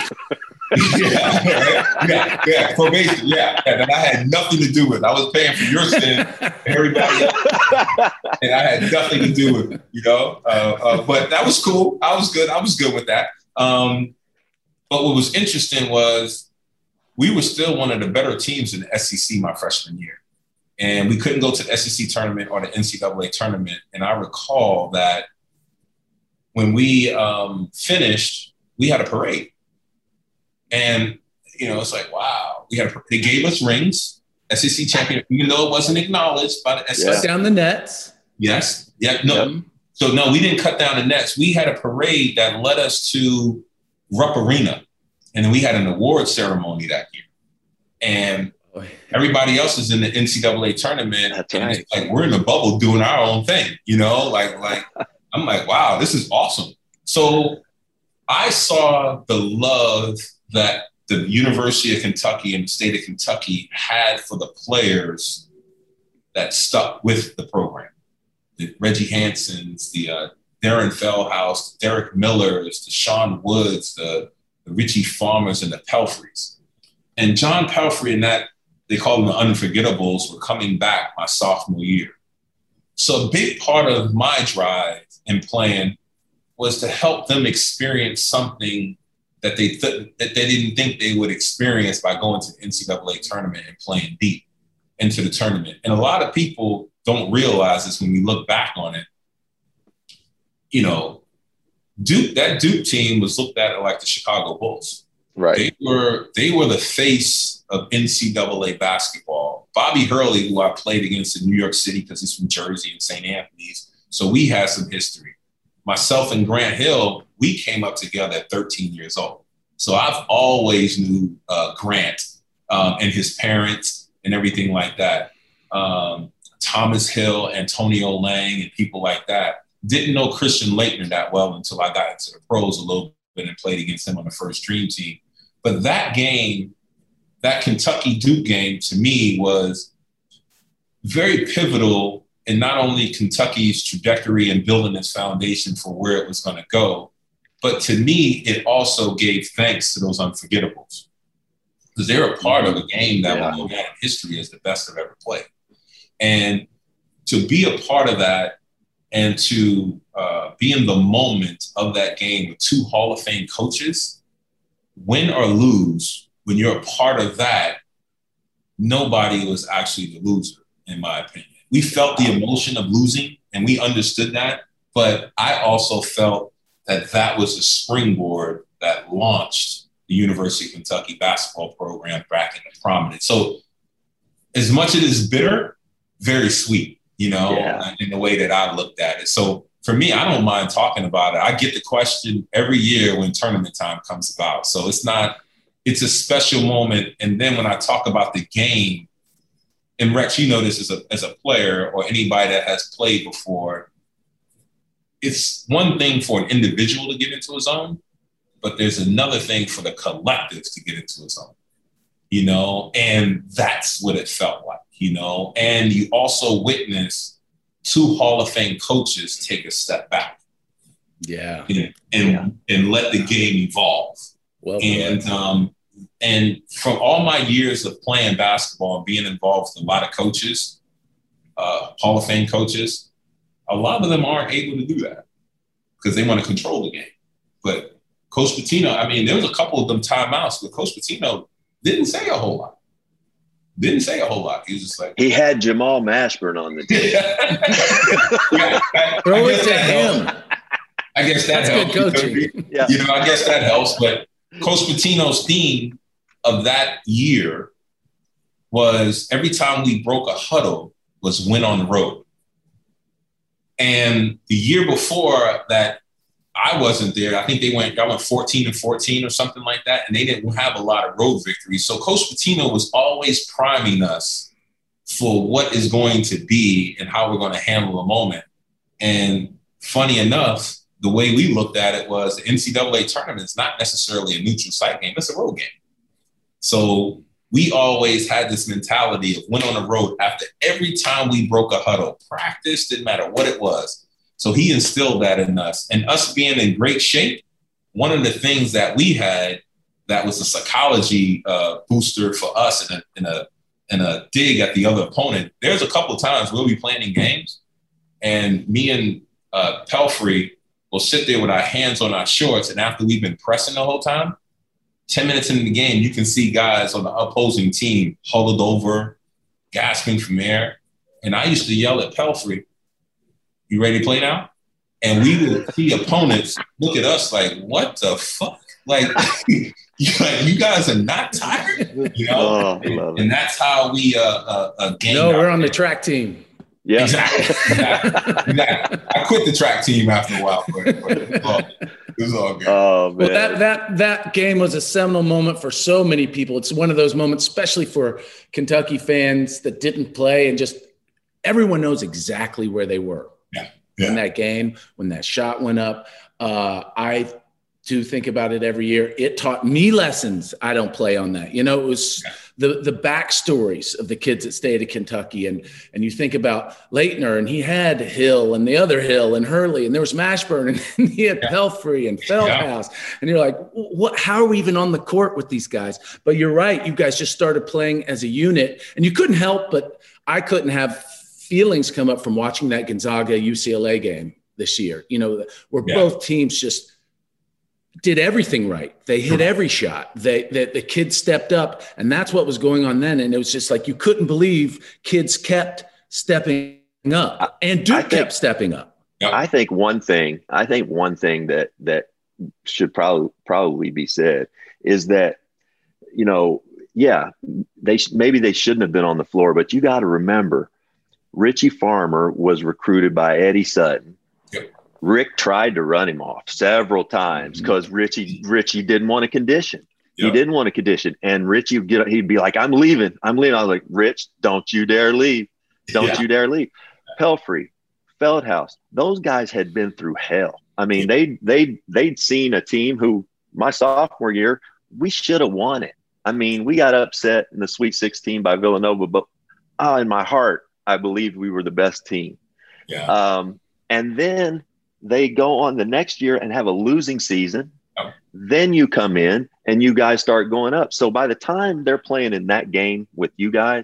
Yeah, probation. Yeah, that I had nothing to do with. I was paying for your sin and everybody else, and I had nothing to do with it, But that was cool. I was good with that. But what was interesting was we were still one of the better teams in the SEC my freshman year, and we couldn't go to the SEC tournament or the NCAA tournament. And I recall that when we finished, we had a parade. And, it's like, wow, they gave us rings, SEC champion, even though it wasn't acknowledged by the SEC. Cut down the nets. Yes. Yeah. No. Yep. So, no, we didn't cut down the nets. We had a parade that led us to Rupp Arena. And then we had an award ceremony that year. And everybody else is in the NCAA tournament. That's and right. It's like we're in the bubble doing our own thing, like I'm like, wow, this is awesome. So I saw the love that the University of Kentucky and the state of Kentucky had for the players that stuck with the program. The Reggie Hansons, the Darren Feldhouse, the Derek Millers, the Sean Woods, the Richie Farmers, and the Pelfreys. And John Pelfrey and that, they call them the Unforgettables, were coming back my sophomore year. So a big part of my drive in playing was to help them experience something that they didn't think they would experience by going to the NCAA tournament and playing deep into the tournament. And a lot of people don't realize this when we look back on it. That Duke team was looked at like the Chicago Bulls. Right. They were the face of NCAA basketball. Bobby Hurley, who I played against in New York City because he's from Jersey and St. Anthony's, so we had some history. Myself and Grant Hill, we came up together at 13 years old. So I've always knew Grant and his parents and everything like that. Thomas Hill, Antonio Lang, and people like that. Didn't know Christian Laettner that well until I got into the pros a little bit and played against him on the first dream team. But that game, that Kentucky Duke game, to me was very pivotal in not only Kentucky's trajectory and building its foundation for where it was going to go, but to me, it also gave thanks to those unforgettables, because they're a part of a game that will go down in history as the best I've ever played. And to be a part of that and to be in the moment of that game with two Hall of Fame coaches, win or lose, when you're a part of that, nobody was actually the loser, in my opinion. We felt the emotion of losing and we understood that, but I also felt that that was a springboard that launched the University of Kentucky basketball program back into prominence. So as much as it is bitter, very sweet, in the way that I looked at it. So for me, I don't mind talking about it. I get the question every year when tournament time comes about. So it's a special moment. And then when I talk about the game, and Rex, you know this as a player or anybody that has played before, it's one thing for an individual to get into a zone, but there's another thing for the collectives to get into a zone, and that's what it felt like, and you also witness two Hall of Fame coaches take a step back. Yeah. And let the game evolve. Well, and from all my years of playing basketball and being involved with a lot of coaches, Hall of Fame coaches, a lot of them aren't able to do that because they want to control the game. But Coach Pitino, there was a couple of them timeouts, but Coach Pitino didn't say a whole lot. He was just like, he had Jamal Mashburn on the team. Throw it to him. I guess that's helps. Good coaching. I guess that helps. But Coach Pitino's theme of that year was every time we broke a huddle was win on the road. And the year before that, I wasn't there. I think y'all went 14-14 or something like that. And they didn't have a lot of road victories. So Coach Pitino was always priming us for what is going to be and how we're going to handle the moment. And funny enough, the way we looked at it was the NCAA tournament is not necessarily a neutral site game. It's a road game. So we always had this mentality of win on the road after every time we broke a huddle. Practice, didn't matter what it was. So he instilled that in us. And us being in great shape, one of the things that we had that was a psychology booster for us in a dig at the other opponent, there's a couple of times we'll be playing in games, and me and Pelfrey will sit there with our hands on our shorts, and after we've been pressing the whole time, 10 minutes into the game, you can see guys on the opposing team huddled over, gasping from air. And I used to yell at Pelfrey, "You ready to play now?" And we would see opponents look at us like, "What the fuck? Like, you guys are not tired?" And that's how we gained. No, we're on the track team. Yeah, exactly. I quit the track team after a while, but it was all good. Oh, man. Well, that game was a seminal moment for so many people. It's one of those moments, especially for Kentucky fans that didn't play, and just everyone knows exactly where they were in that game when that shot went up. I do think about it every year. It taught me lessons I don't play on that. It was the backstories of the kids that stayed at Kentucky. And you think about Laettner, and he had Hill and the other Hill and Hurley, and there was Mashburn, and he had Pelfrey and Feldhouse. And you're like, how are we even on the court with these guys? But you're right. You guys just started playing as a unit, and you couldn't help, but I couldn't have feelings come up from watching that Gonzaga UCLA game this year, where both teams just did everything right. They hit every shot. The kids stepped up, and that's what was going on then. And it was just like, you couldn't believe kids kept stepping up, and Duke kept stepping up. I think one thing that should probably be said is that, maybe they shouldn't have been on the floor, but you got to remember, Richie Farmer was recruited by Eddie Sutton. Yep. Rick tried to run him off several times because Richie didn't want to condition. Yep. He didn't want to condition. And Richie he'd be like, I'm leaving. I was like, "Rich, don't you dare leave." Don't you dare leave. Pelfrey, Feldhouse, those guys had been through hell. I mean, they'd seen a team who my sophomore year, we should have won it. I mean, we got upset in the Sweet 16 by Villanova, but in my heart, I believed we were the best team. Yeah. And then they go on the next year and have a losing season. Oh. Then you come in and you guys start going up. So by the time they're playing in that game with you guys,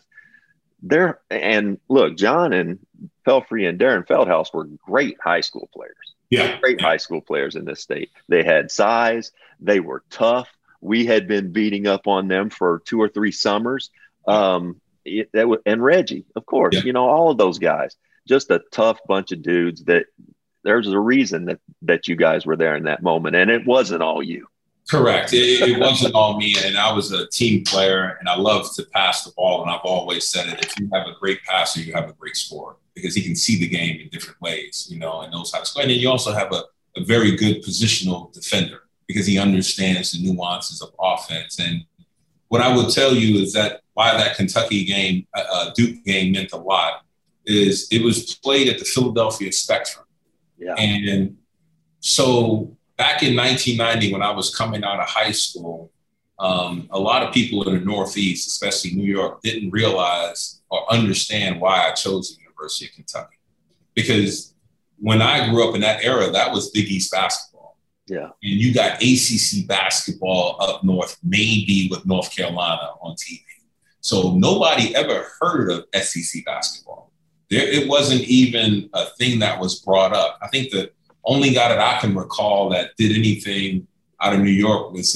and look, John and Pelfrey and Darren Feldhouse were great high school players. Yeah. Great high school players in this state. They had size. They were tough. We had been beating up on them for 2 or 3 summers. And Reggie, of course, all of those guys, just a tough bunch of dudes that there's a reason that you guys were there in that moment. And it wasn't all you. Correct. It wasn't all me. And I was a team player and I love to pass the ball. And I've always said it. If you have a great passer, you have a great scorer because he can see the game in different ways, and knows how to score. And then you also have a very good positional defender because he understands the nuances of offense. And what I would tell you is that why that Kentucky game, Duke game meant a lot is it was played at the Philadelphia Spectrum. Yeah. And so back in 1990, when I was coming out of high school, a lot of people in the Northeast, especially New York, didn't realize or understand why I chose the University of Kentucky. Because when I grew up in that era, that was Big East basketball. Yeah. And you got ACC basketball up north, maybe with North Carolina on TV. So nobody ever heard of SEC basketball. It wasn't even a thing that was brought up. I think the only guy that I can recall that did anything out of New York was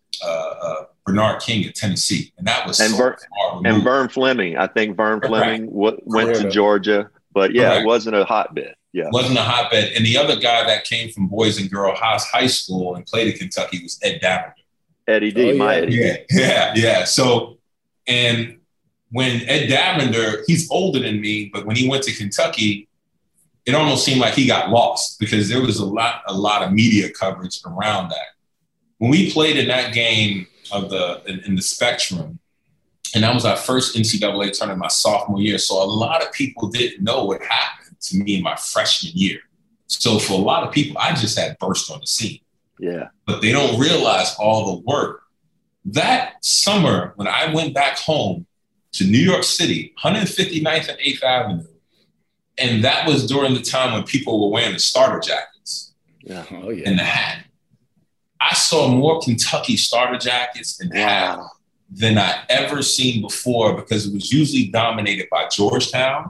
Bernard King at Tennessee. And that was and Vern Fleming. I think Vern Fleming went to Georgia. But, yeah, It wasn't a hotbed. Yeah, it wasn't a hotbed. And the other guy that came from Boys and Girls High School and played at Kentucky was Ed Davender. Eddie D, Eddie D. Yeah. So, and when Ed Davender, he's older than me, but when he went to Kentucky, it almost seemed like he got lost because there was a lot of media coverage around that. When we played in that game in the Spectrum, and that was our first NCAA tournament my sophomore year, so a lot of people didn't know what happened to me in my freshman year. So for a lot of people, I just had burst on the scene. Yeah. But they don't realize all the work. That summer, when I went back home to New York City, 159th and 8th Avenue, and that was during the time when people were wearing the starter jackets and the hat. I saw more Kentucky starter jackets and hats than I ever seen before because it was usually dominated by Georgetown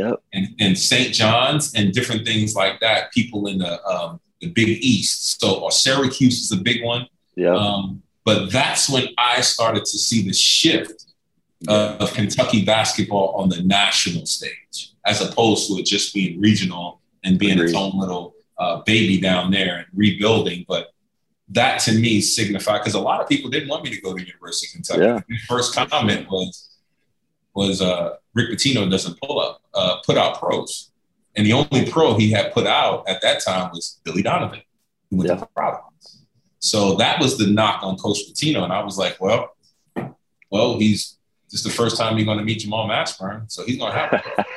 and St. John's and different things like that, people in the Big East. So or Syracuse is a big one. Yeah. But that's when I started to see the shift of Kentucky basketball on the national stage, as opposed to it just being regional and being its own little baby down there and rebuilding. But that to me signified, because a lot of people didn't want me to go to University of Kentucky. Yeah. The first comment was Rick Pitino doesn't put out pros. And the only pro he had put out at that time was Billy Donovan, who went to Providence. So that was the knock on Coach Pitino. And I was like, well, this is the first time you're going to meet Jamal Mashburn, so he's going to have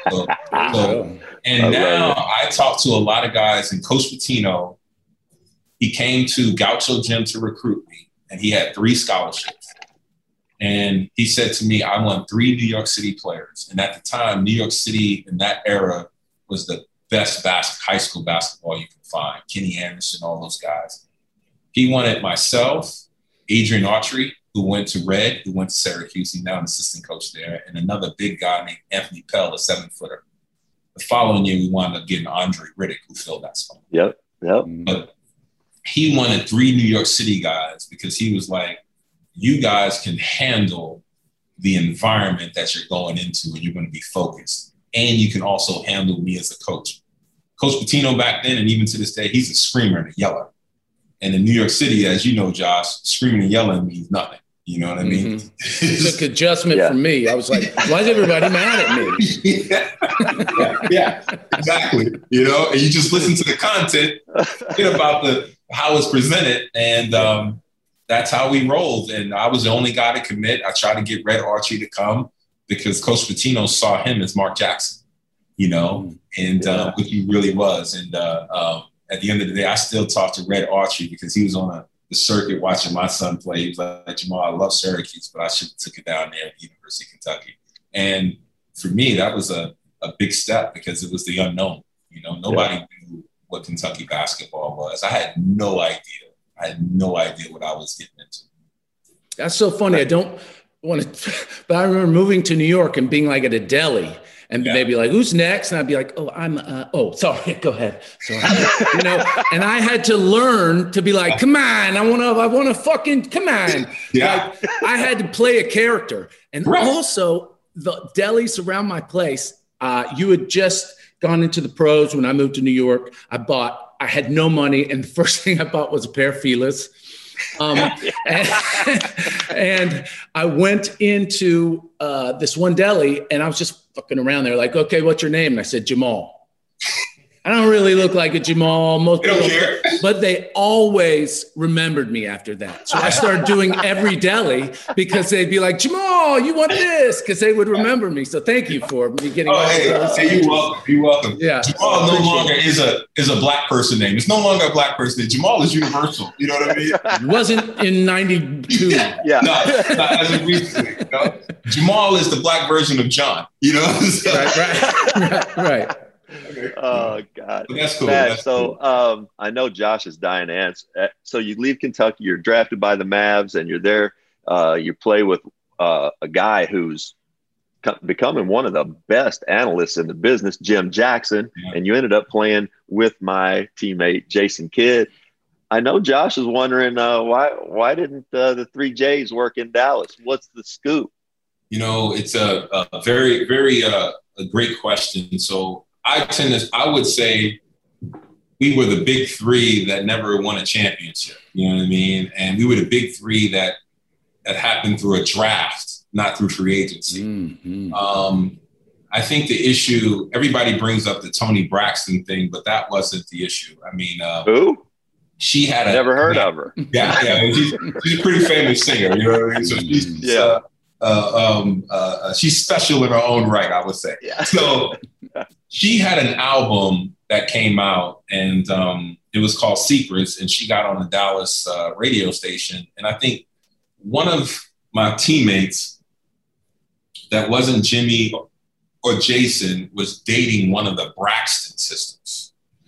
it. And now I talk to a lot of guys, and Coach Pitino, he came to Gaucho Gym to recruit me, and he had 3 scholarships. And he said to me, I want 3 New York City players. And at the time, New York City in that era was the best high school basketball you could find. Kenny Anderson, all those guys. He wanted myself, Adrian Autry, who went to Red, who went to Syracuse. He's now an assistant coach there, and another big guy named Anthony Pell, a 7-footer. The following year, we wound up getting Andre Riddick, who filled that spot. Yep. But he wanted 3 New York City guys because he was like, you guys can handle the environment that you're going into and you're going to be focused. And you can also handle me as a coach. Coach Pitino back then, and even to this day, he's a screamer and a yeller. And in New York City, as you know, Josh, screaming and yelling means nothing. You know what I mean? It took adjustment for me. I was like, why is everybody mad at me? yeah, exactly. And you just listen to the content, forget about how it's presented. And that's how we rolled. And I was the only guy to commit. I tried to get Red Archie to come because Coach Pitino saw him as Mark Jackson. and what he really was. And at the end of the day, I still talk to Red Autry because he was on the circuit watching my son play. He was like, Jamal, I love Syracuse, but I should have took it down there at the University of Kentucky. And for me, that was a big step because it was the unknown. Nobody knew what Kentucky basketball was. I had no idea. I had no idea what I was getting into. That's so funny. I don't want to, but I remember moving to New York and being like at a deli. And they'd be like, who's next? And I'd be like, sorry, go ahead. Sorry. And I had to learn to be like, come on, I want to fucking, come on. Yeah. Like, I had to play a character. And also the delis around my place, you had just gone into the pros when I moved to New York. I had no money. And the first thing I bought was a pair of Fila's. And I went into this one deli and I was just fucking around there like, okay, what's your name? And I said, Jamal. I don't really look like a Jamal. Most people don't care. But they always remembered me after that. So I started doing every deli because they'd be like, Jamal, you want this? Because they would remember me. So thank you for me getting you're welcome. You're welcome. Yeah. Jamal no longer is a black person name. It's no longer a black person name. Jamal is universal. You know what I mean? It wasn't in 92. Yeah. No, not as of recently. Jamal is the black version of John. Right. Oh God, that's cool. Matt, I know Josh is dying to answer. So you leave Kentucky, you're drafted by the Mavs, and you're there. You play with a guy who's becoming one of the best analysts in the business, Jim Jackson, and you ended up playing with my teammate Jason Kidd. I know Josh is wondering why didn't the 3 J's work in Dallas? What's the scoop? It's a very, very a great question. So I would say we were the big 3 that never won a championship. You know what I mean? And we were the big 3 that happened through a draft, not through free agency. Mm-hmm. I think the issue, everybody brings up the Toni Braxton thing, but that wasn't the issue. I mean, who? She had never heard of her. Yeah. She's a pretty famous singer. You know what I mean? So she's special in her own right, I would say. Yeah. So she had an album that came out, and it was called Secrets, and she got on the Dallas radio station. And I think one of my teammates that wasn't Jimmy or Jason was dating one of the Braxton sisters.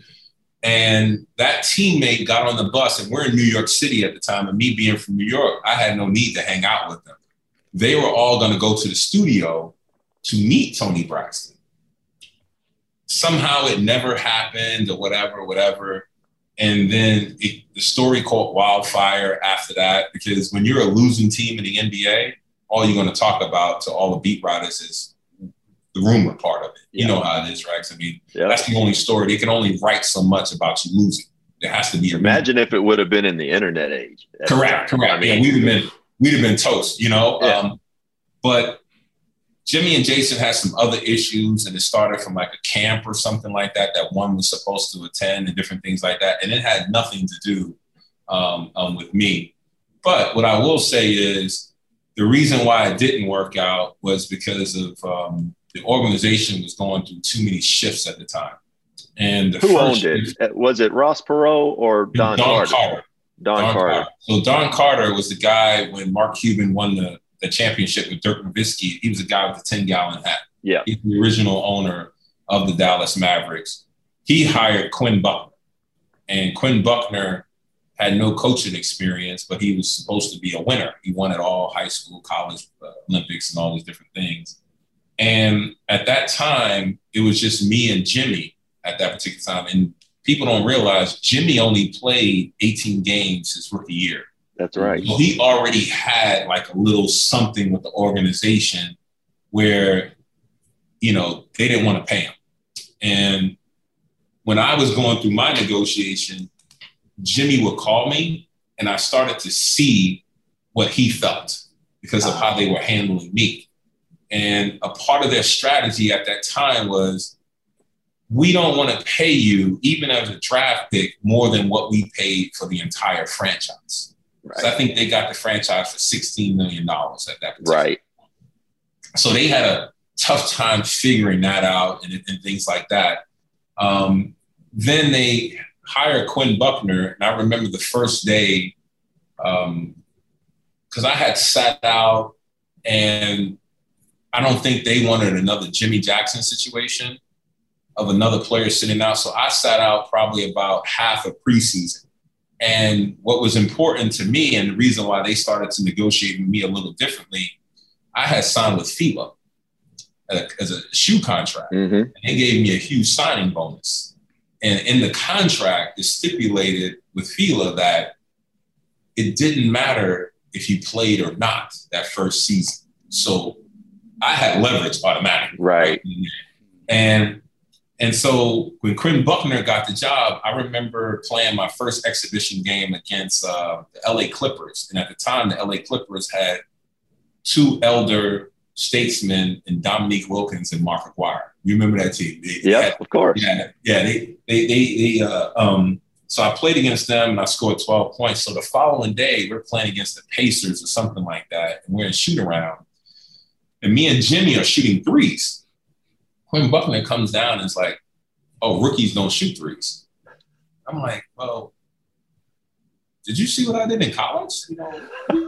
And that teammate got on the bus, and we're in New York City at the time, and me being from New York, I had no need to hang out with them. They were all going to go to the studio to meet Toni Braxton. Somehow it never happened or whatever. And then the story caught wildfire after that, because when you're a losing team in the NBA, all you're going to talk about to all the beat writers is the rumor part of it. You know how it is, right? I mean, that's the only story. They can only write so much about you losing. There has to be a Imagine if it would have been in the internet age. Correct. I mean, we'd have been toast, Yeah. But Jimmy and Jason had some other issues, and it started from like a camp or something like that one was supposed to attend and different things like that. And it had nothing to do with me. But what I will say is the reason why it didn't work out was because of the organization was going through too many shifts at the time. And who owned it? Was it Ross Perot or Don Carter? Don Carter. So Don Carter was the guy when Mark Cuban won the championship with Dirk Nowitzki. He was the guy with the 10-gallon hat. Yeah. He's the original owner of the Dallas Mavericks. He hired Quinn Buckner. And Quinn Buckner had no coaching experience, but he was supposed to be a winner. He won at all high school, college, Olympics, and all these different things. And at that time, it was just me and Jimmy at that particular time. And people don't realize Jimmy only played 18 games his rookie year. That's right. So he already had like a little something with the organization where, they didn't want to pay him. And when I was going through my negotiation, Jimmy would call me, and I started to see what he felt because of how they were handling me. And a part of their strategy at that time was, we don't want to pay you, even as a draft pick, more than what we paid for the entire franchise. Right. So I think they got the franchise for $16 million at that particular point. So they had tough time figuring that out and things like that. Then they hired Quinn Buckner, and I remember the first day, because I had sat out, and I don't think they wanted another Jimmy Jackson situation of another player sitting out. So I sat out probably about half of preseason. And what was important to me, and the reason why they started to negotiate with me a little differently, I had signed with FIBA as a shoe contract. Mm-hmm. And they gave me a huge signing bonus. And in the contract, it stipulated with FIBA that it didn't matter if you played or not that first season. So I had leverage automatically. Right. And so when Quinn Buckner got the job, I remember playing my first exhibition game against the LA Clippers. And at the time, the LA Clippers had two elder statesmen in Dominique Wilkins and Mark Aguirre. You remember that team? Of course. So I played against them and I scored 12 points. So the following day, we're playing against the Pacers or something like that. And we're in shoot around. And me and Jimmy are shooting threes. Quinn Buckner comes down and is like, oh, rookies don't shoot threes. I'm like, well, did you see what I did in college? You know?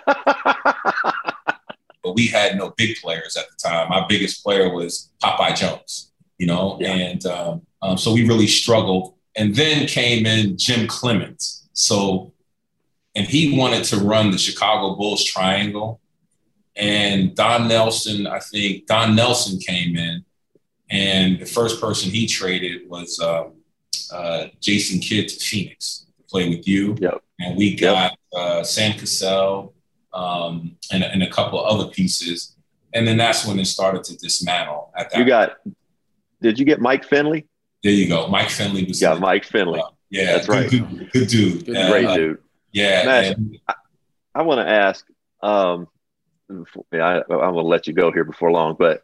But we had no big players at the time. My biggest player was Popeye Jones, you know? Yeah. And so we really struggled. And then came in Jim Clemens. And he wanted to run the Chicago Bulls triangle. And Don Nelson came in. And the first person he traded was Jason Kidd to Phoenix to play with you. Yep. And we got Sam Cassell and a couple of other pieces. And then that's when it started to dismantle. Did you get Mike Finley? There you go. Mike Finley was Mike Finley. Yeah, that's right. Good dude. Great dude. Yeah. Matt, I want to ask, I'm going to let you go here before long, but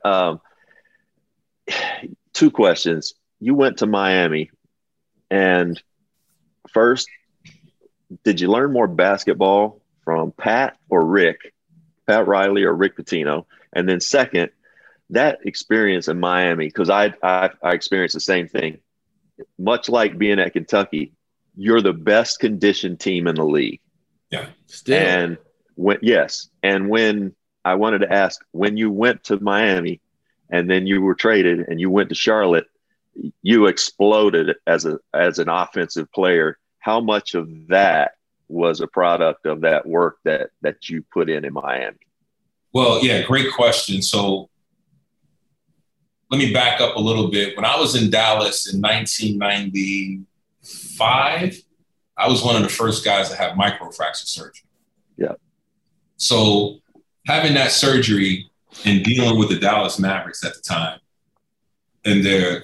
two questions. You went to Miami, and first, did you learn more basketball from Pat Riley or Rick Pitino? And then second, that experience in Miami, because I experienced the same thing. Much like being at Kentucky, you're the best conditioned team in the league. Yeah. Still. And when I wanted to ask, when you went to Miami and then you were traded and you went to Charlotte, you exploded as an offensive player. How much of that was a product of that work that you put in Miami? Well, yeah, great question. So let me back up a little bit. When I was in Dallas in 1995, I was one of the first guys to have microfracture surgery. Yeah. So having that surgery and dealing with the Dallas Mavericks at the time, and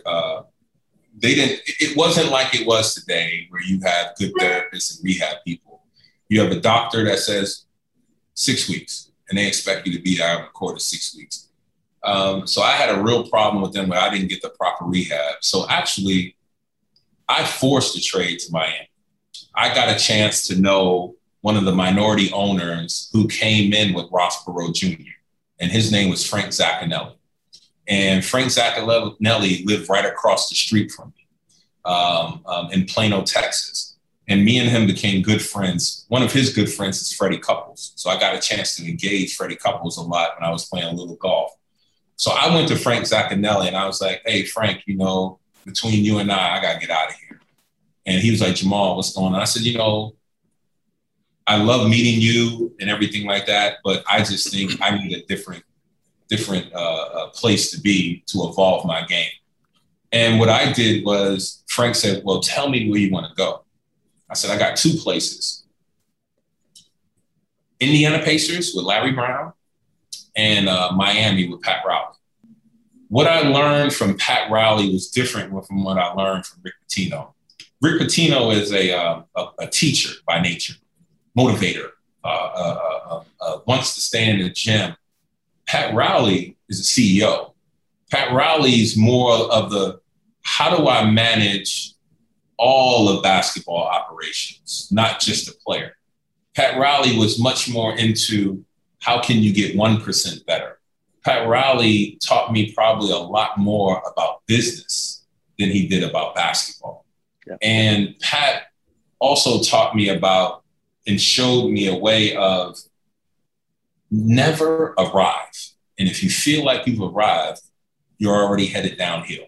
it wasn't like it was today where you have good therapists and rehab people. You have a doctor that says 6 weeks, and they expect you to be out in the court of 6 weeks. So I had a real problem with them where I didn't get the proper rehab. So actually, I forced a trade to Miami. I got a chance to know one of the minority owners who came in with Ross Perot Jr., and his name was Frank Zaccanelli. And Frank Zaccanelli lived right across the street from me in Plano, Texas. And me and him became good friends. One of his good friends is Freddie Couples. So I got a chance to engage Freddie Couples a lot when I was playing a little golf. So I went to Frank Zaccanelli and I was like, hey, Frank, between you and I got to get out of here. And he was like, Jamal, what's going on? I said, I love meeting you and everything like that, but I just think I need a different place to be to evolve my game. And what I did was Frank said, well, tell me where you want to go. I said, I got two places. Indiana Pacers with Larry Brown and Miami with Pat Riley. What I learned from Pat Riley was different from what I learned from Rick Pitino. Rick Pitino is a teacher by nature, motivator, wants to stay in the gym. Pat Riley is a CEO. Pat Riley's more of the, how do I manage all of basketball operations, not just a player. Pat Riley was much more into how can you get 1% better? Pat Riley taught me probably a lot more about business than he did about basketball. Yeah. And Pat also taught me about and showed me a way of never arrive. And if you feel like you've arrived, you're already headed downhill.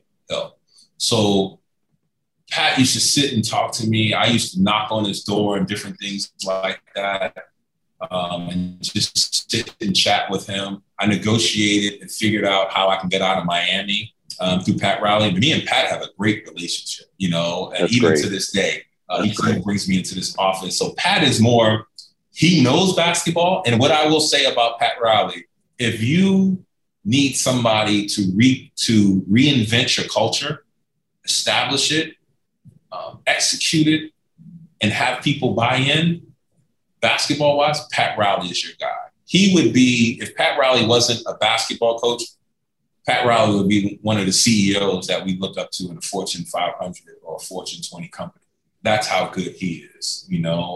So Pat used to sit and talk to me. I used to knock on his door and different things like that, and just sit and chat with him. I negotiated and figured out how I can get out of Miami through Pat Riley. But me and Pat have a great relationship, and that's even great. To this day, he still brings me into this office. So Pat is more, he knows basketball. And what I will say about Pat Riley, if you need somebody to reinvent your culture, establish it, execute it, and have people buy in, basketball-wise, Pat Riley is your guy. He would be, if Pat Riley wasn't a basketball coach, Pat Riley would be one of the CEOs that we look up to in a Fortune 500 or a Fortune 20 company. That's how good he is,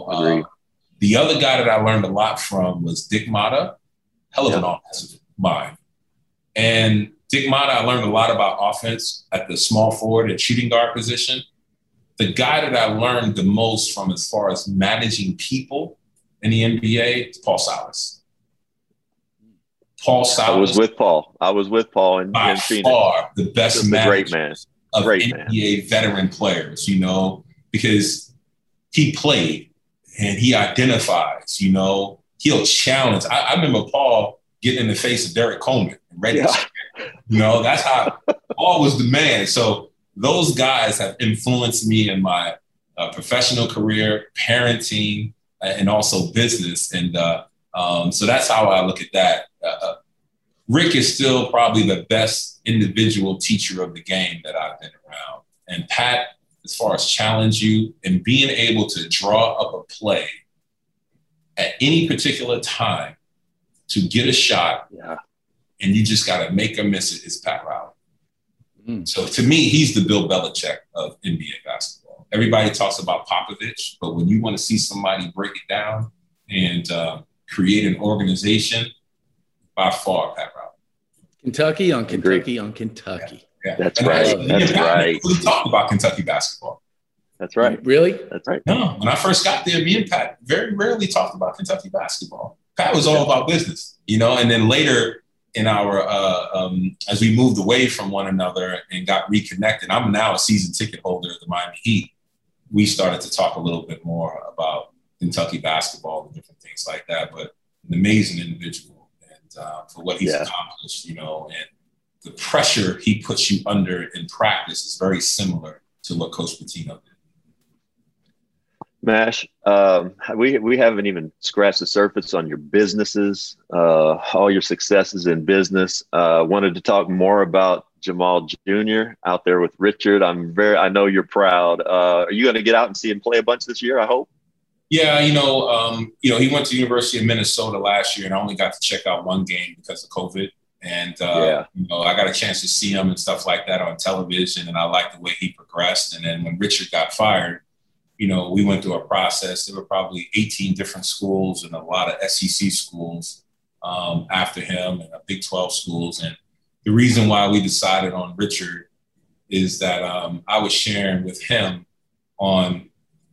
The other guy that I learned a lot from was Dick Motta, hell of an offensive mind. And Dick Motta, I learned a lot about offense at the small forward and shooting guard position. The guy that I learned the most from as far as managing people in the NBA is Paul Silas. Paul Silas. I was with Paul in Phoenix. By far the best manager of great NBA veteran players, because he played and he identifies, he'll challenge. I remember Paul getting in the face of Derek Coleman and Reggie. Yeah. That's how Paul was the man. So those guys have influenced me in my professional career, parenting, and also business. And so that's how I look at that. Rick is still probably the best individual teacher of the game that I've been around. And Pat, as far as challenge you and being able to draw up a play at any particular time to get a shot, and you just got to make or miss it, is Pat Riley. So to me, he's the Bill Belichick of NBA basketball. Everybody talks about Popovich, but when you want to see somebody break it down and create an organization, by far, Pat Riley. Kentucky on Kentucky on Kentucky. Yeah. That's right. That's right. We talked about Kentucky basketball. That's right. Really? That's right. No, when I first got there, me and Pat very rarely talked about Kentucky basketball. Pat was all about business, and then later in our, as we moved away from one another and got reconnected, I'm now a season ticket holder of the Miami Heat. We started to talk a little bit more about Kentucky basketball and different things like that, but an amazing individual and for what he's accomplished, and the pressure he puts you under in practice is very similar to what Coach Pitino did. Mash, we haven't even scratched the surface on your businesses, all your successes in business. Wanted to talk more about Jamal Jr. out there with Richard. I know you're proud. Are you going to get out and see him play a bunch this year, I hope? Yeah, he went to University of Minnesota last year and I only got to check out one game because of COVID. And, I got a chance to see him and stuff like that on television, and I liked the way he progressed. And then when Richard got fired, we went through a process. There were probably 18 different schools and a lot of SEC schools after him and Big 12 schools. And the reason why we decided on Richard is that I was sharing with him on,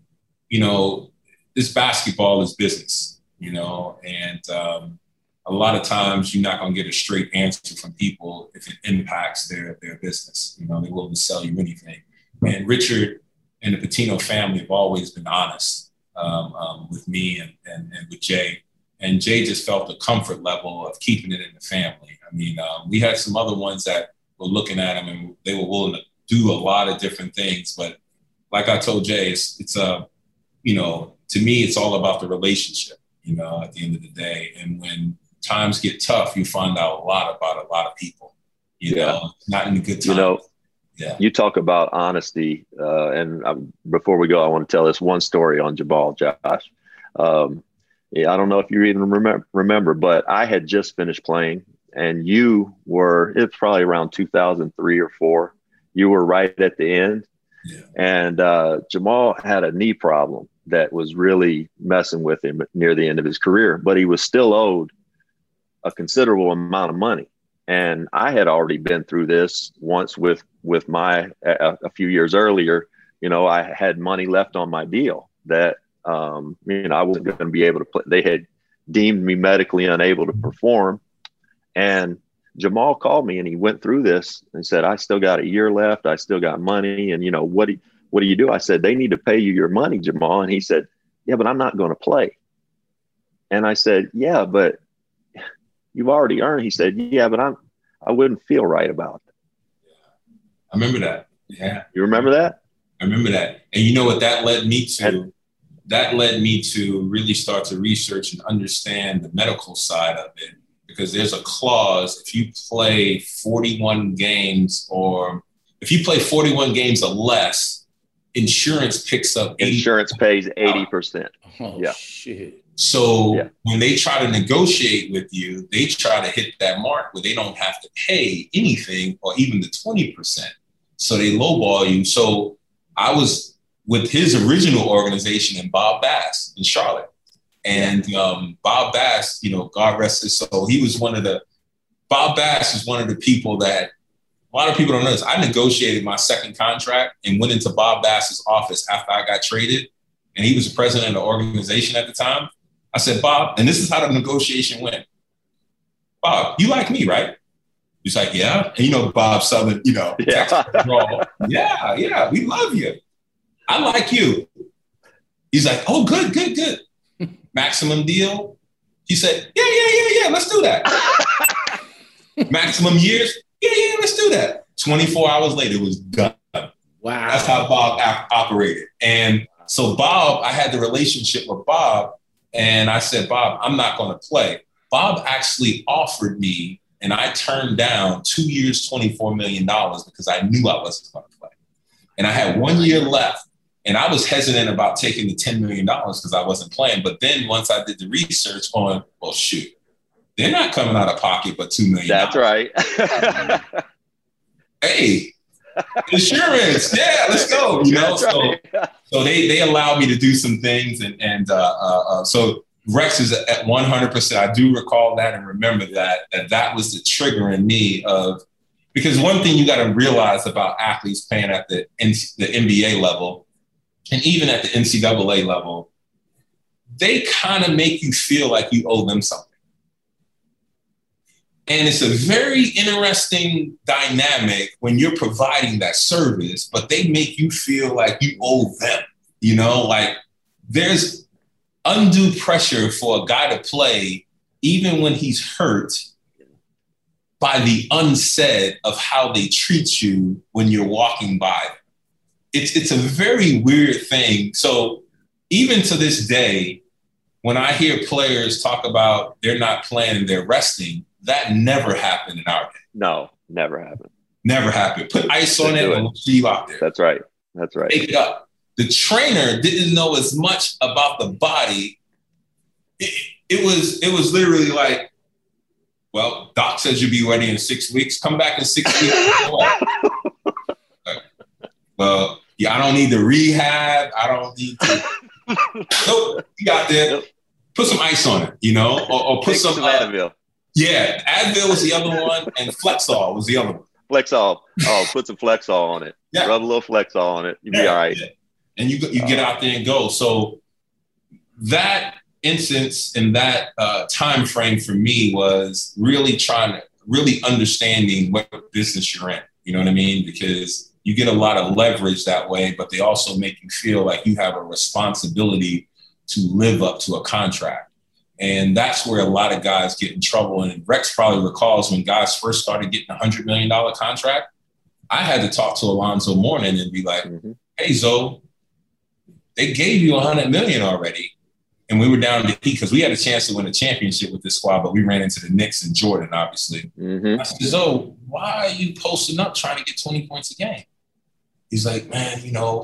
this basketball is business, and a lot of times you're not going to get a straight answer from people if it impacts their business. They're willing to sell you anything. And Richard and the Pitino family have always been honest with me and with Jay. And Jay just felt the comfort level of keeping it in the family. I mean, we had some other ones that were looking at him and they were willing to do a lot of different things. But like I told Jay, it's to me, it's all about the relationship, at the end of the day. And when times get tough, you find out a lot about a lot of people, not in a good time. You talk about honesty, and before we go, I want to tell this one story on Jamal, Josh. I don't know if you even remember, but I had just finished playing, and it's probably around 2003 or 4. You were right at the end, and Jamal had a knee problem that was really messing with him near the end of his career, but he was still owed a considerable amount of money. And I had already been through this once with my a few years earlier. You know, I had money left on my deal that I wasn't going to be able to play. They had deemed me medically unable to perform, and Jamal called me and he went through this and said, I still got a year left. I still got money. And, what do you do? I said, they need to pay you your money, Jamal. And he said, yeah, but I'm not going to play. And I said, yeah, but you've already earned. He said, yeah, but I wouldn't feel right about it. I remember that. Yeah. You remember that? I remember that. And you know what that led me to? That led me to really start to research and understand the medical side of it, because there's a clause. If you play 41 games or less, insurance picks up 80%. Insurance pays 80%. Oh, yeah. Shit. So when they try to negotiate with you, they try to hit that mark where they don't have to pay anything or even the 20%. So they lowball you. So I was with his original organization in Bob Bass in Charlotte. And Bob Bass, God rest his soul, Bob Bass is one of the people that a lot of people don't know this. I negotiated my second contract and went into Bob Bass's office after I got traded. And he was the president of the organization at the time. I said, Bob, and this is how the negotiation went. Bob, you like me, right? He's like, yeah. And Bob Southern, Texas drawl. Yeah, we love you. I like you. He's like, oh, good. Maximum deal. He said, yeah, let's do that. Maximum years. Yeah, let's do that. 24 hours later, it was done. Wow. That's how Bob operated. And so Bob, I had the relationship with Bob, and I said, Bob, I'm not going to play. Bob actually offered me, and I turned down 2 years, $24 million because I knew I wasn't going to play. And I had 1 year left, and I was hesitant about taking the $10 million because I wasn't playing. But then once I did the research on, well, shoot, they're not coming out of pocket but $2 million. That's right. Hey, insurance. Yeah, let's go. Right. So they allowed me to do some things. And so Rex is at 100%. I do recall that and remember that was the trigger in me of, because one thing you got to realize about athletes playing at the NBA level and even at the NCAA level, they kind of make you feel like you owe them something. And it's a very interesting dynamic when you're providing that service, but they make you feel like you owe them, like there's undue pressure for a guy to play, even when he's hurt, by the unsaid of how they treat you when you're walking by. It's a very weird thing. So even to this day, when I hear players talk about they're not playing and they're resting, that never happened in our day. No, never happened. Never happened. Put ice on it and we'll see you out there. That's right. Take it up. The trainer didn't know as much about the body. It was literally like, well, doc says you'll be ready in 6 weeks. Come back in 6 weeks. Well, I don't need the rehab. I don't need to. Nope, you got there. Put some ice on it, or put some Advil. Yeah, Advil was the other one, and Flexall was the other one. Flexall. Oh, put some Flexall on it. Yeah. Rub a little Flexall on it. You'll be all right. Yeah. And you get out there and go. So that instance and that time frame for me was really understanding what business you're in. You know what I mean? Because you get a lot of leverage that way, but they also make you feel like you have a responsibility to live up to a contract. And that's where a lot of guys get in trouble. And Rex probably recalls when guys first started getting a $100 million contract, I had to talk to Alonzo Mourning and be like, hey, Zoe, they gave you $100 million already. And we were down to because we had a chance to win a championship with this squad, but we ran into the Knicks and Jordan, obviously. I said, Zoe, why are you posting up trying to get 20 points a game? He's like, man,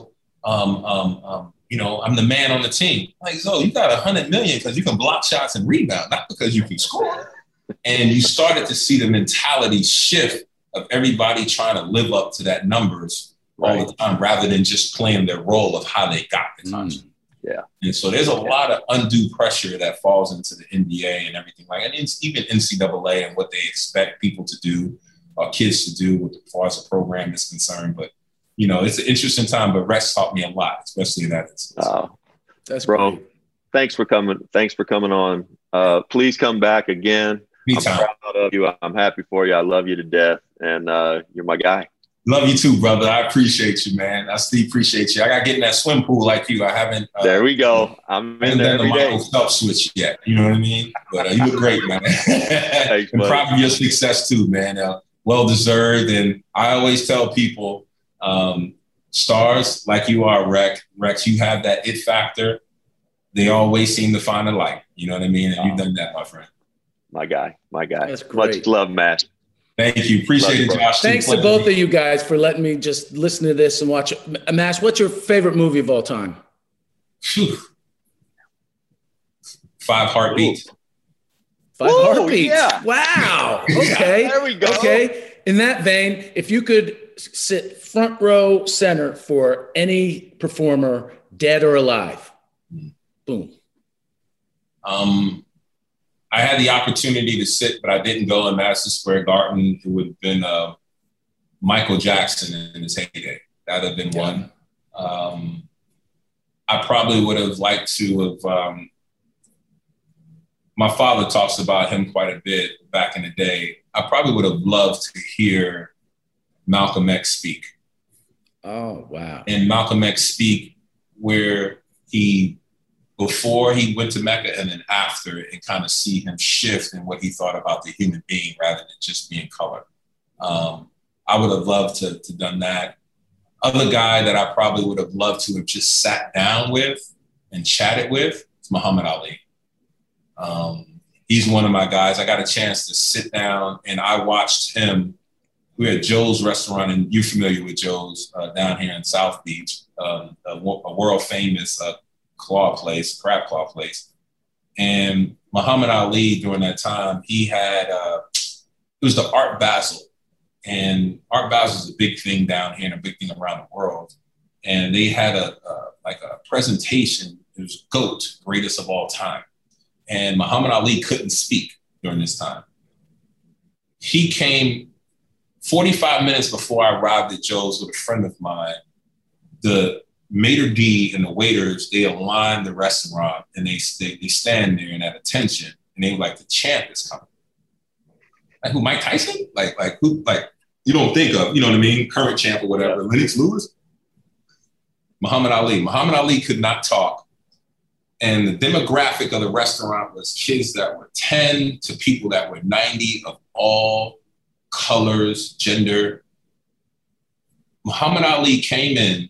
I'm the man on the team. I'm like, Zoe, you got $100 million because you can block shots and rebound, not because you can score. And you started to see the mentality shift of everybody trying to live up to that numbers all the time, rather than just playing their role of how they got the contract. Yeah. And so there's a lot of undue pressure that falls into the NBA and everything like, and it's even NCAA and what they expect people to do or kids to do as far as the program is concerned. But, you know, it's an interesting time, but Rex taught me a lot, especially in that instance. That's bro. great. Thanks for coming. Thanks for coming on. Please come back again. Anytime. I'm proud of you. I'm happy for you. I love you to death. And you're my guy. Love you too, brother. I appreciate you, man. I still appreciate you. I got to get in that swim pool like you. I haven't. There we go. I'm in there every day. Michael Phelps switch yet. You know what I mean? But you look great, man. Thanks, I'm proud of your success too, man. Well deserved. And I always tell people, stars like you are, Rex, you have that it factor. They always seem to find a light. You know what I mean? And you've done that, my friend. My guy. That's great. Much love, Matt. Thank you. Appreciate it, Josh. Thanks to both of you guys for letting me just listen to this and watch it. Mash, what's your favorite movie of all time? Whew. 5 Heartbeats. 5 Heartbeats. Yeah. Wow. Okay. There we go. Okay. In that vein, if you could sit front row center for any performer, dead or alive, boom. I had the opportunity to sit, but I didn't go in Madison Square Garden. It would have been Michael Jackson in his heyday. That would have been one. I probably would have liked to have, my father talks about him quite a bit back in the day. I probably would have loved to hear Malcolm X speak. Oh, wow. And Malcolm X speak where before he went to Mecca and then after, and kind of see him shift in what he thought about the human being rather than just being color. I would have loved to done that. Other guy that I probably would have loved to have just sat down with and chatted with is Muhammad Ali. He's one of my guys. I got a chance to sit down and I watched him. We were at Joe's restaurant, and you're familiar with Joe's down here in South Beach, a world famous crab claw place. And Muhammad Ali during that time, he had, it was the Art Basel. And Art Basel is a big thing down here and a big thing around the world. And they had a presentation. It was GOAT, greatest of all time. And Muhammad Ali couldn't speak during this time. He came 45 minutes before I arrived at Joe's with a friend of mine. The maitre d' and the waiters, they align the restaurant and they stand there and at attention and they were like, the champ is coming. Like who, Mike Tyson? Like who, like you don't think of, you know what I mean? Current champ or whatever, Lennox Lewis? Muhammad Ali. Muhammad Ali could not talk. And the demographic of the restaurant was kids that were 10 to people that were 90 of all colors, gender. Muhammad Ali came in.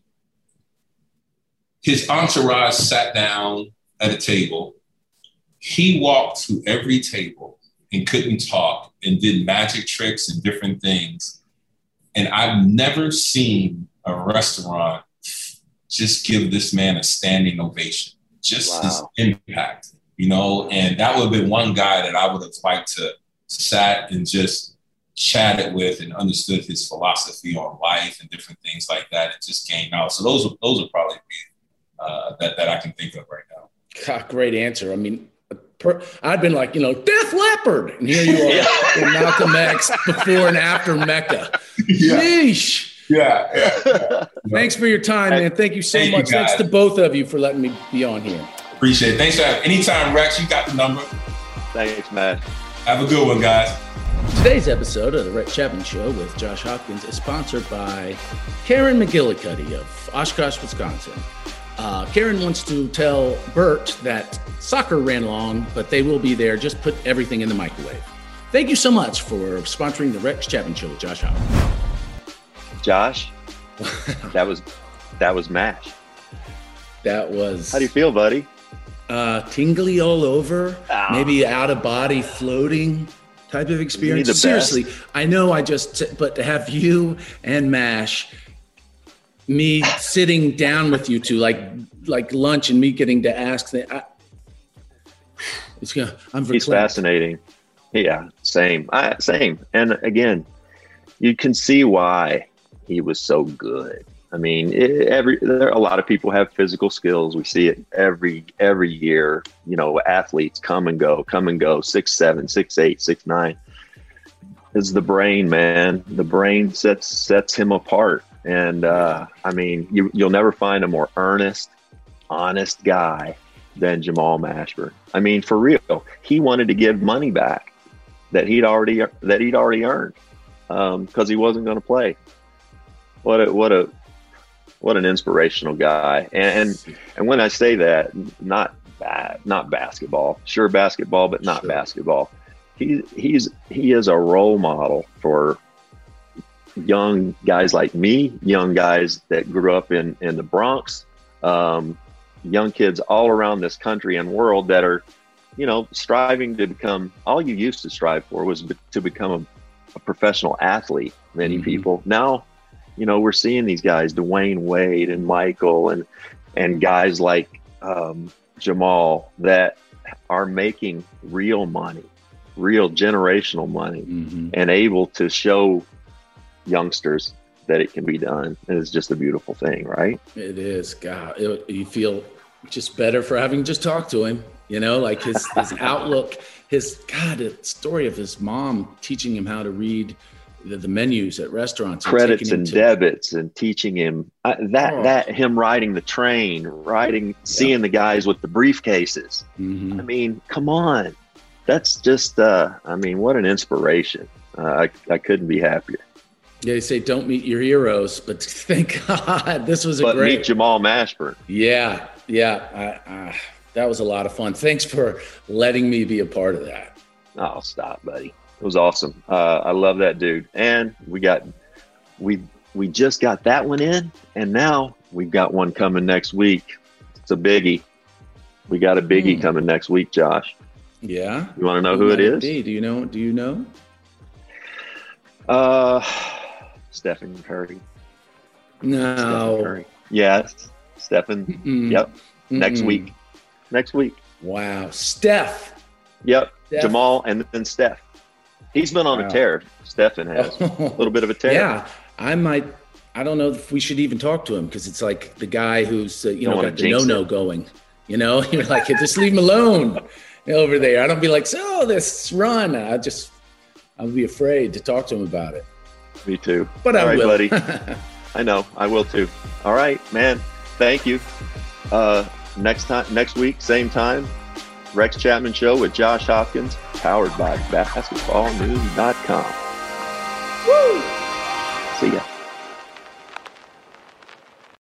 His entourage sat down at a table. He walked to every table and couldn't talk and did magic tricks and different things. And I've never seen a restaurant just give this man a standing ovation. Just his impact, you know? And that would have been one guy that I would have liked to sat and just chatted with and understood his philosophy on life and different things like that. It just came out. So those would probably be that I can think of right now. God, great answer. I mean, I'd been like, Def Leppard. And here you are in Malcolm X before and after Mecca. Yeah. Yeesh. Yeah. Thanks for your time, man. Thank you so much. Thanks to both of you for letting me be on here. Appreciate it. Thanks for having me. Anytime, Rex, you got the number. Thanks, man. Have a good one, guys. Today's episode of The Rex Chapman Show with Josh Hopkins is sponsored by Karen McGillicuddy of Oshkosh, Wisconsin. Karen wants to tell Bert that soccer ran long, but they will be there. Just put everything in the microwave. Thank you so much for sponsoring The Rex Chapman Show with Josh Hopkins. Josh, that was MASH. That was. How do you feel, buddy? Tingly all over, maybe out of body floating type of experience. Seriously, I know but to have you and MASH, me sitting down with you two, like lunch, and me getting to ask He's fascinating. Yeah, same. And again, you can see why he was so good. I mean, a lot of people have physical skills. We see it every year. You know, athletes come and go, 6'7", 6'8", 6'9". It's the brain, man. The brain sets him apart. And I mean, you'll never find a more earnest, honest guy than Jamal Mashburn. I mean, for real, he wanted to give money back that he'd already earned because he wasn't going to play. What an inspirational guy. And when I say that, not basketball, sure basketball, but not basketball. He is a role model for young guys like me, young guys that grew up in the Bronx, young kids all around this country and world that are, you know, striving to become, all you used to strive for was to become a professional athlete. Many people now, you know, we're seeing these guys, Dwayne Wade and Michael and guys like Jamal that are making real money, real generational money, and able to show youngsters that it can be done. And it's just a beautiful thing, right? It is. God, you feel just better for having just talked to him, you know, like his outlook, the story of his mom teaching him how to read the menus at restaurants, credits and debits, and teaching him him riding the train, seeing the guys with the briefcases. I mean, come on. That's just, I mean, what an inspiration. I couldn't be happier. Yeah, they say don't meet your heroes, but thank God this was great. Meet Jamal Mashburn. Yeah. That was a lot of fun. Thanks for letting me be a part of that. Oh, stop, buddy. It was awesome. I love that dude. And we just got that one in, and now we've got one coming next week. It's a biggie. We got a biggie coming next week, Josh. Yeah. You want to know who it is? Do you know? Stephen Curry. No. Stephen Curry. Yes. Stephen. Yep. Next week. Wow. Steph. Yep. Jamal and then Steph. He's been on a tear. Stephen has a little bit of a tear. Yeah. I don't know if we should even talk to him because it's like the guy who's, got the no going. You know, you're like, just leave him alone over there. I don't be like, this run. I'll be afraid to talk to him about it. Me too. But I will. Buddy. I know. I will too. All right, man. Thank you. Next week, same time, Rex Chapman Show with Josh Hopkins, powered by basketballnews.com. Woo! See ya.